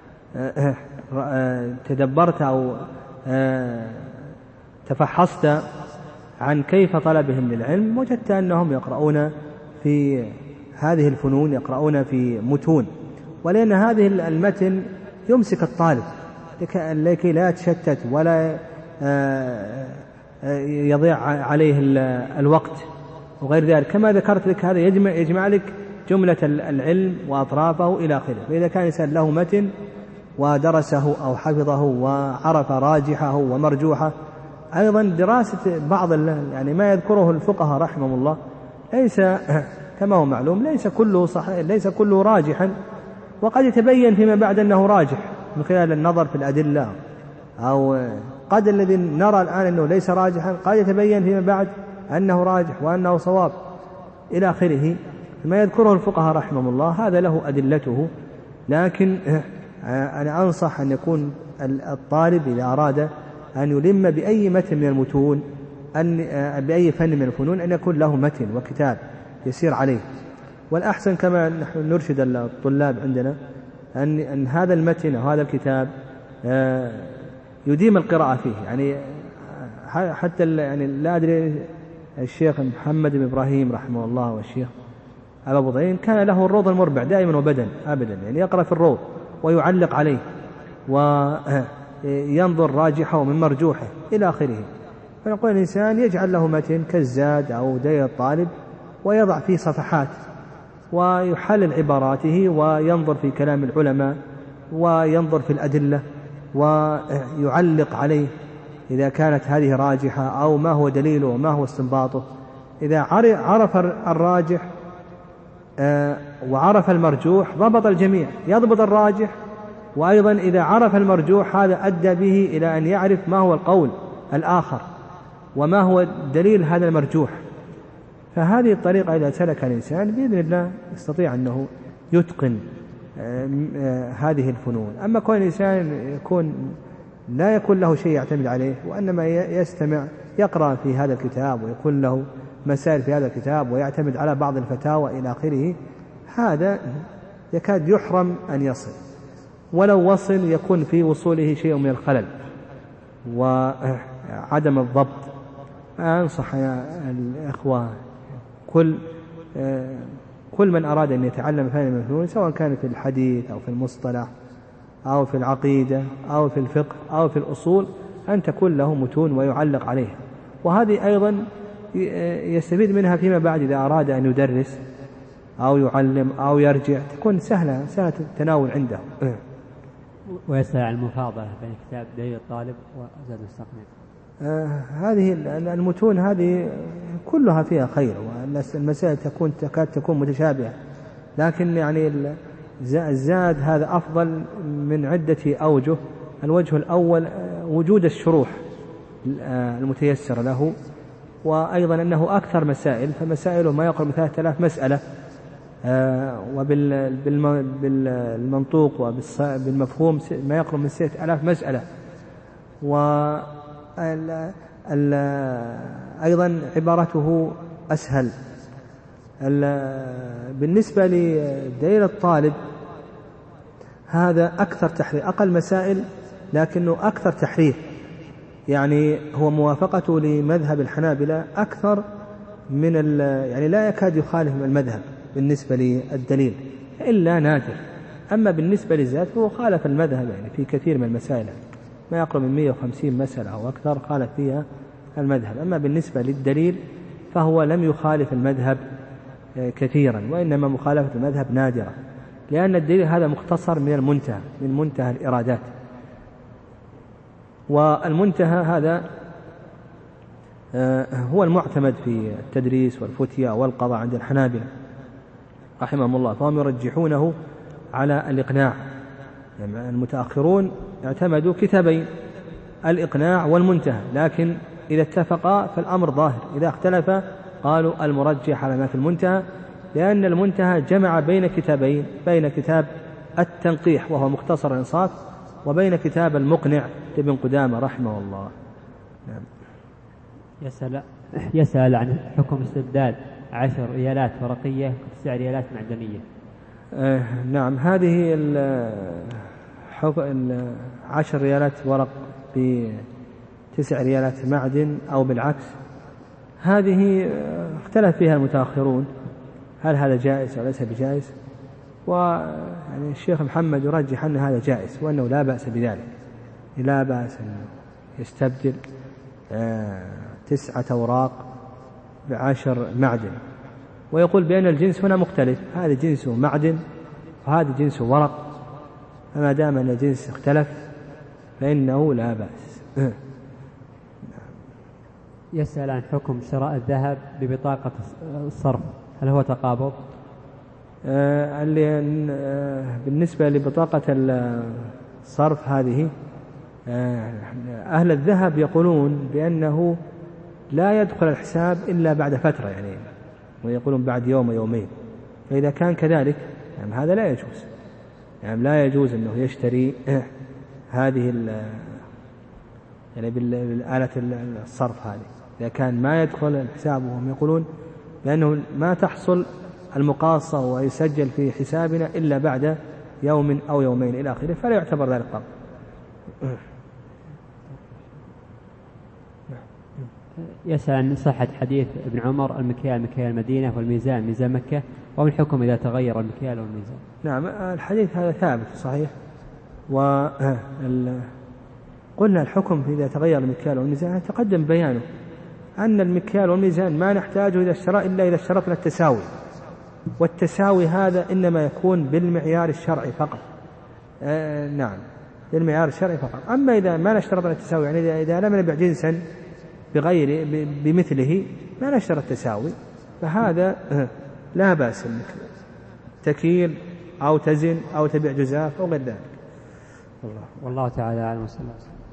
Speaker 1: تدبرت أو تفحصت عن كيف طلبهم للعلم وجدت أنهم يقرؤون في هذه الفنون، يقرؤون في متون، ولأن هذه المتن يمسك الطالب لكي لا يتشتت ولا يضيع عليه الوقت وغير ذلك. كما ذكرت لك هذا يجمع, يجمع لك جملة العلم وأطرافه إلى آخره. فإذا كان إنسان له متن ودرسه أو حفظه وعرف راجحه ومرجوحه، أيضا دراسة بعض يعني ما يذكره الفقهاء رحمهم الله ليس كما هو معلوم ليس كله صحيح، ليس كله راجحا، وقد يتبين فيما بعد أنه راجح من خلال النظر في الأدلة، أو قد الذي نرى الآن أنه ليس راجحا قد يتبين فيما بعد أنه راجح وأنه صواب إلى آخره. ما يذكره الفقهاء رحمهم الله هذا له أدلته، لكن أنا أنصح أن يكون الطالب إذا أراد أن يلم بأي متن من المتون أن بأي فن من الفنون أن يكون له متن وكتاب يسير عليه. والأحسن كما نحن نرشد الطلاب عندنا أن, أن هذا المتن أو هذا الكتاب يديم القراءة فيه. يعني حتى يعني لا أدري الشيخ محمد بن إبراهيم رحمه الله والشيخ أبا بضعين كان له الروض المربع دائما وبدا أبدا، يعني يقرأ في الروض ويعلق عليه وينظر راجحه من مرجوحه إلى آخره. فنقول الإنسان يجعل له متن كالزاد أو دليل الطالب ويضع فيه صفحات ويحلل عباراته وينظر في كلام العلماء وينظر في الأدلة ويعلق عليه إذا كانت هذه راجحة أو ما هو دليله وما هو استنباطه. إذا عرف الراجح وعرف المرجوح ضبط الجميع، يضبط الراجح، وأيضا إذا عرف المرجوح هذا أدى به إلى أن يعرف ما هو القول الآخر وما هو دليل هذا المرجوح. فهذه الطريقة إذا سلك الإنسان بإذن الله يستطيع أنه يتقن هذه الفنون. أما كون الإنسان يكون لا يكون له شيء يعتمد عليه وإنما يستمع يقرأ في هذا الكتاب ويكون له مسائل في هذا الكتاب ويعتمد على بعض الفتاوى إلى آخره، هذا يكاد يحرم أن يصل، ولو وصل يكون في وصوله شيء من الخلل وعدم الضبط. أنصح يا الإخوة كل كل من أراد أن يتعلم فن من الفنون سواء كان في الحديث أو في المصطلح أو في العقيدة أو في الفقه أو في الأصول أن تكون له متون ويعلق عليها. وهذه أيضا يستفيد منها فيما بعد إذا أراد أن يدرس أو يعلم أو يرجع، تكون سهلة سهلة التناول عنده.
Speaker 2: ويسأل عن المفاضلة بين كتاب دليل الطالب وزاد المستقنع.
Speaker 1: آه هذه المتون هذه كلها فيها خير، والمسائل تكون تكاد تكون متشابهة، لكن يعني الزاد هذا أفضل من عدة أوجه. الوجه الأول وجود الشروح المتيسر له، وأيضا أنه أكثر مسائل، فمسائله ما يقرب من ثلاثة آلاف مسألة، وبالمنطوق وبالمفهوم ما يقرب من ستة آلاف مسألة. وأيضا عبارته أسهل. بالنسبة لدليل الطالب هذا أكثر تحرير، أقل مسائل لكنه أكثر تحرير، يعني هو موافقته لمذهب الحنابلة أكثر من يعني لا يكاد يخالف المذهب بالنسبة للدليل إلا نادر. أما بالنسبة للزاد فهو خالف المذهب يعني في كثير من المسائل، ما يقرب من مئة وخمسين مسألة أو أكثر خالف فيها المذهب. أما بالنسبة للدليل فهو لم يخالف المذهب كثيرا، وإنما مخالفة المذهب نادرة، لأن الدليل هذا مختصر من المنتهى من منتهى الإرادات. والمنتهى هذا هو المعتمد في التدريس والفتية والقضاء عند الحنابلة رحمهم الله، فهم يرجحونه على الإقناع. يعني المتأخرون اعتمدوا كتابين، الإقناع والمنتهى، لكن إذا اتفقا فالأمر ظاهر، إذا اختلفا قالوا المرجح على ما في المنتهى، لأن المنتهى جمع بين كتابين، بين كتاب التنقيح وهو مختصر الإنصاف، وبين كتاب المقنع لابن قدامة رحمه الله. نعم.
Speaker 2: يسأل يسأل عن حكم استبدال عشر ريالات ورقية بتسع ريالات معدنية.
Speaker 1: آه نعم، هذه عشر ريالات ورق بتسع ريالات معدن أو بالعكس، هذه اختلف فيها المتأخرون هل هذا جائز أو ليس بجائز، ويعني الشيخ محمد يرجح أن هذا جائز وأنه لا بأس بذلك، لا بأس أن يستبدل آه تسعة أوراق بعشر معدن، ويقول بأن الجنس هنا مختلف، هذا جنسه معدن وهذا جنسه ورق، فما دام أن الجنس اختلف فإنه لا بأس.
Speaker 2: يسأل عن حكم شراء الذهب ببطاقة الصرف، هل هو تقابض؟
Speaker 1: آه آه بالنسبة لبطاقة الصرف هذه آه أهل الذهب يقولون بأنه لا يدخل الحساب إلا بعد فترة، يعني ويقولون بعد يوم ويومين، فإذا كان كذلك يعني هذا لا يجوز، يعني لا يجوز أنه يشتري هذه يعني بالآلة الصرف هذه إذا كان ما يدخل الحساب، وهم يقولون لأنه ما تحصل المقاصة ويسجل في حسابنا إلا بعد يوم أو يومين إلى آخره، فلا يعتبر ذلك قرض.
Speaker 2: يسأل عن صحة حديث ابن عمر المكيال مكيال المدينة والميزان ميزان مكة، وما الحكم إذا تغير المكيال والميزان؟
Speaker 1: نعم، الحديث هذا ثابت صحيح، وقلنا الحكم إذا تغير المكيال والميزان تقدم بيانه أن المكيال والميزان ما نحتاجه إذا اشترى إلا إذا اشترطنا التساوي، والتساوي هذا إنما يكون بالمعيار الشرعي فقط. آه نعم، بالمعيار الشرعي فقط. أما إذا ما نشترطنا التساوي، يعني إذا لم نبيع جنسا بغير بمثله ما نشترط التساوي، فهذا لا بأس انك تكيل أو تزن أو تبيع جزاف أو غير ذلك.
Speaker 2: والله والله تعالى أعلم. وصلى الله عليه وسلم.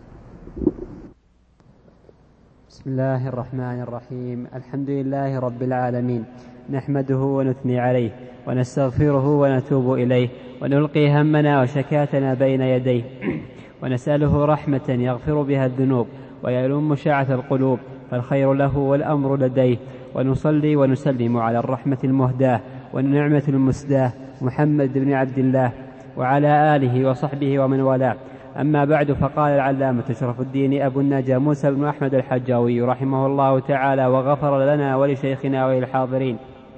Speaker 2: بسم الله الرحمن الرحيم. الحمد لله رب العالمين، نحمده ونثني عليه ونستغفره ونتوب إليه ونلقي همنا وشكاتنا بين يديه ونسأله رحمة يغفر بها الذنوب ويلم شعث القلوب، فالخير له والأمر لديه، ونصلي ونسلم على الرحمة المهداة والنعمة المسداة محمد بن عبد الله وعلى آله وصحبه ومن والاه. أما بعد، فقال العلامة شرف الدين أبو النجا موسى بن أحمد الحجاوي رحمه الله تعالى وغفر لنا ولشيخنا وللحاضرين: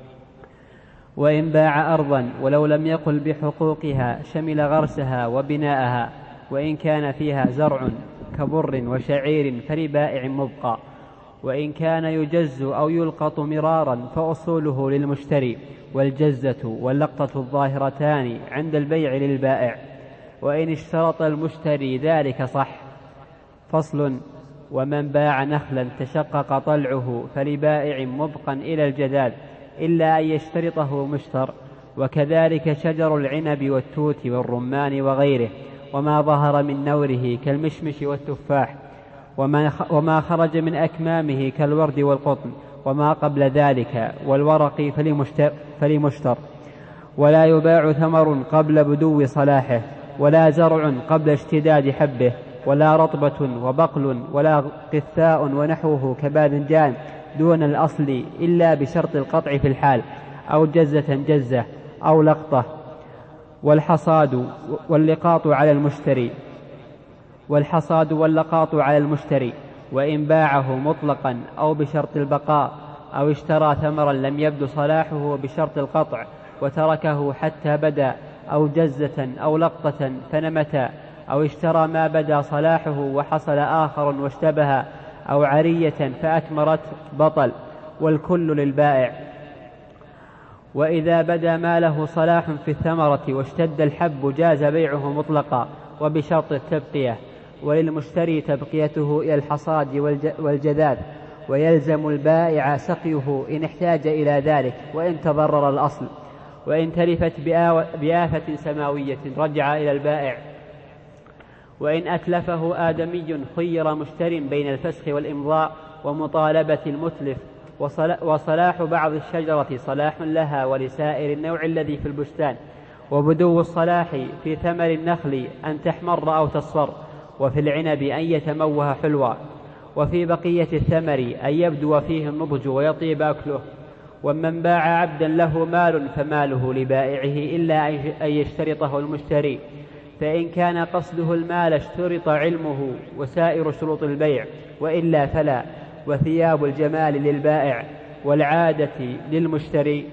Speaker 2: وإن باع أرضا ولو لم يقل بحقوقها شمل غرسها وبناءها، وإن كان فيها زرع كبر وشعير فلبائع مبقى، وإن كان يجز أو يلقط مرارا فأصوله للمشتري، والجزة واللقطة الظاهرتان عند البيع للبائع، وإن اشترط المشتري ذلك صح. فصل: ومن باع نخلا تشقق طلعه فلبائع مبقا إلى الجداد إلا أن يشترطه مشتر، وكذلك شجر العنب والتوت والرمان وغيره، وما ظهر من نوره كالمشمش والتفاح، وما خرج من أكمامه كالورد والقطن، وما قبل ذلك والورق فلمشتر, فلمشتر. ولا يباع ثمر قبل بدو صلاحه، ولا زرع قبل اشتداد حبه، ولا رطبة وبقل ولا قثاء ونحوه كباذنجان دون الأصل إلا بشرط القطع في الحال، أو جزة جزة أو لقطة. والحصاد واللقاط على المشتري والحصاد واللقاط على المشتري وإن باعه مطلقا أو بشرط البقاء، أو اشترى ثمرا لم يبدو صلاحه بشرط القطع وتركه حتى بدا، أو جزة أو لقطة فنمتا، أو اشترى ما بدا صلاحه وحصل آخر واشتبه، أو عرية فأثمرت بطل، والكل للبائع. وإذا بدا ما له صلاح في الثمرة واشتد الحب جاز بيعه مطلقا وبشرط التبقية، وللمشتري تبقيته إلى الحصاد والجذاذ، ويلزم البائع سقيه إن احتاج إلى ذلك وإن تضرر الأصل. وإن تلفت بآفة سماوية رجع إلى البائع. وإن أتلفه آدمي خير مشتر بين الفسخ والإمضاء ومطالبة المتلف، وصلاح بعض الشجرة صلاح لها ولسائر النوع الذي في البستان، وبدو الصلاح في ثمر النخل أن تحمر أو تصفر، وفي العنب أن يتموه حلوا، وفي بقية الثمر أن يبدو فيه النضج ويطيب أكله. ومن باع عبدا له مال فماله لبائعه إلا أن يشترطه المشتري، فإن كان قصده المال اشترط علمه وسائر شروط البيع، وإلا فلا. وثياب الجمال للبائع والعادة للمشتري.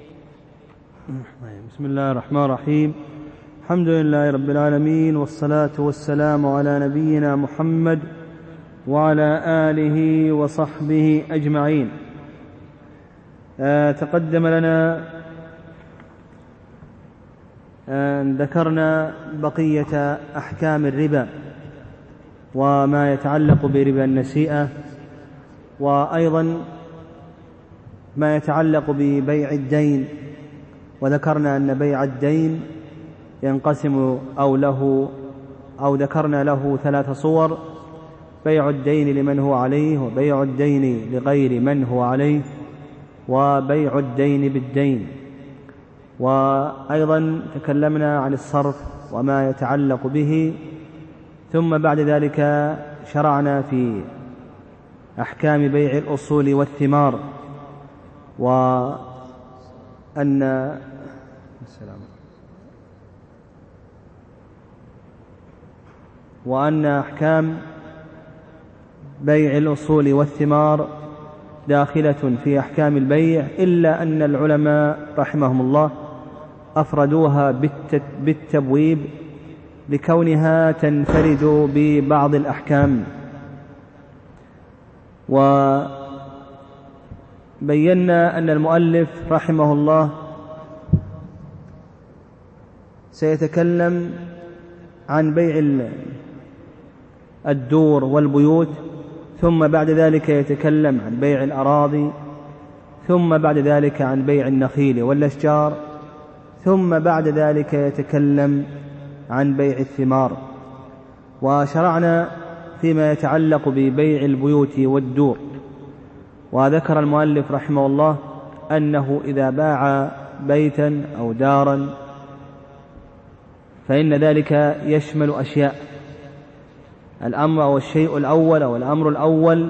Speaker 1: بسم الله الرحمن الرحيم. الحمد لله رب العالمين، والصلاة والسلام على نبينا محمد وعلى آله وصحبه أجمعين. آه تقدم لنا آه ذكرنا بقية أحكام الربا وما يتعلق بربا النسيئة، وأيضا ما يتعلق ببيع الدين. وذكرنا أن بيع الدين ينقسم أو له أو ذكرنا له ثلاث صور: بيع الدين لمن هو عليه، وبيع الدين لغير من هو عليه، وبيع الدين بالدين. وأيضا تكلمنا عن الصرف وما يتعلق به. ثم بعد ذلك شرعنا في أحكام بيع الأصول والثمار، وأن السلام وأن أحكام بيع الأصول والثمار داخلة في أحكام البيع، إلا أن العلماء رحمهم الله أفردوها بالتبويب لكونها تنفرد ببعض الأحكام. وبينا أن المؤلف رحمه الله سيتكلم عن بيع الدور والبيوت، ثم بعد ذلك يتكلم عن بيع الأراضي، ثم بعد ذلك عن بيع النخيل والأشجار، ثم بعد ذلك يتكلم عن بيع الثمار. وشرعنا فيما يتعلق ببيع البيوت والدور. وذكر المؤلف رحمه الله أنه إذا باع بيتا أو دارا فإن ذلك يشمل أشياء. الأمر أو الشيء الأول أو الأمر الأول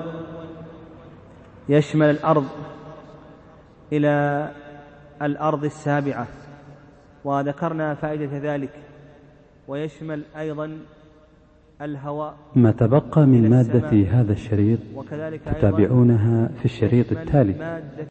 Speaker 1: يشمل الأرض إلى الأرض السابعة، وذكرنا فائدة ذلك، ويشمل أيضا الهواء.
Speaker 3: ما تبقى من مادة هذا الشريط تتابعونها في الشريط التالي.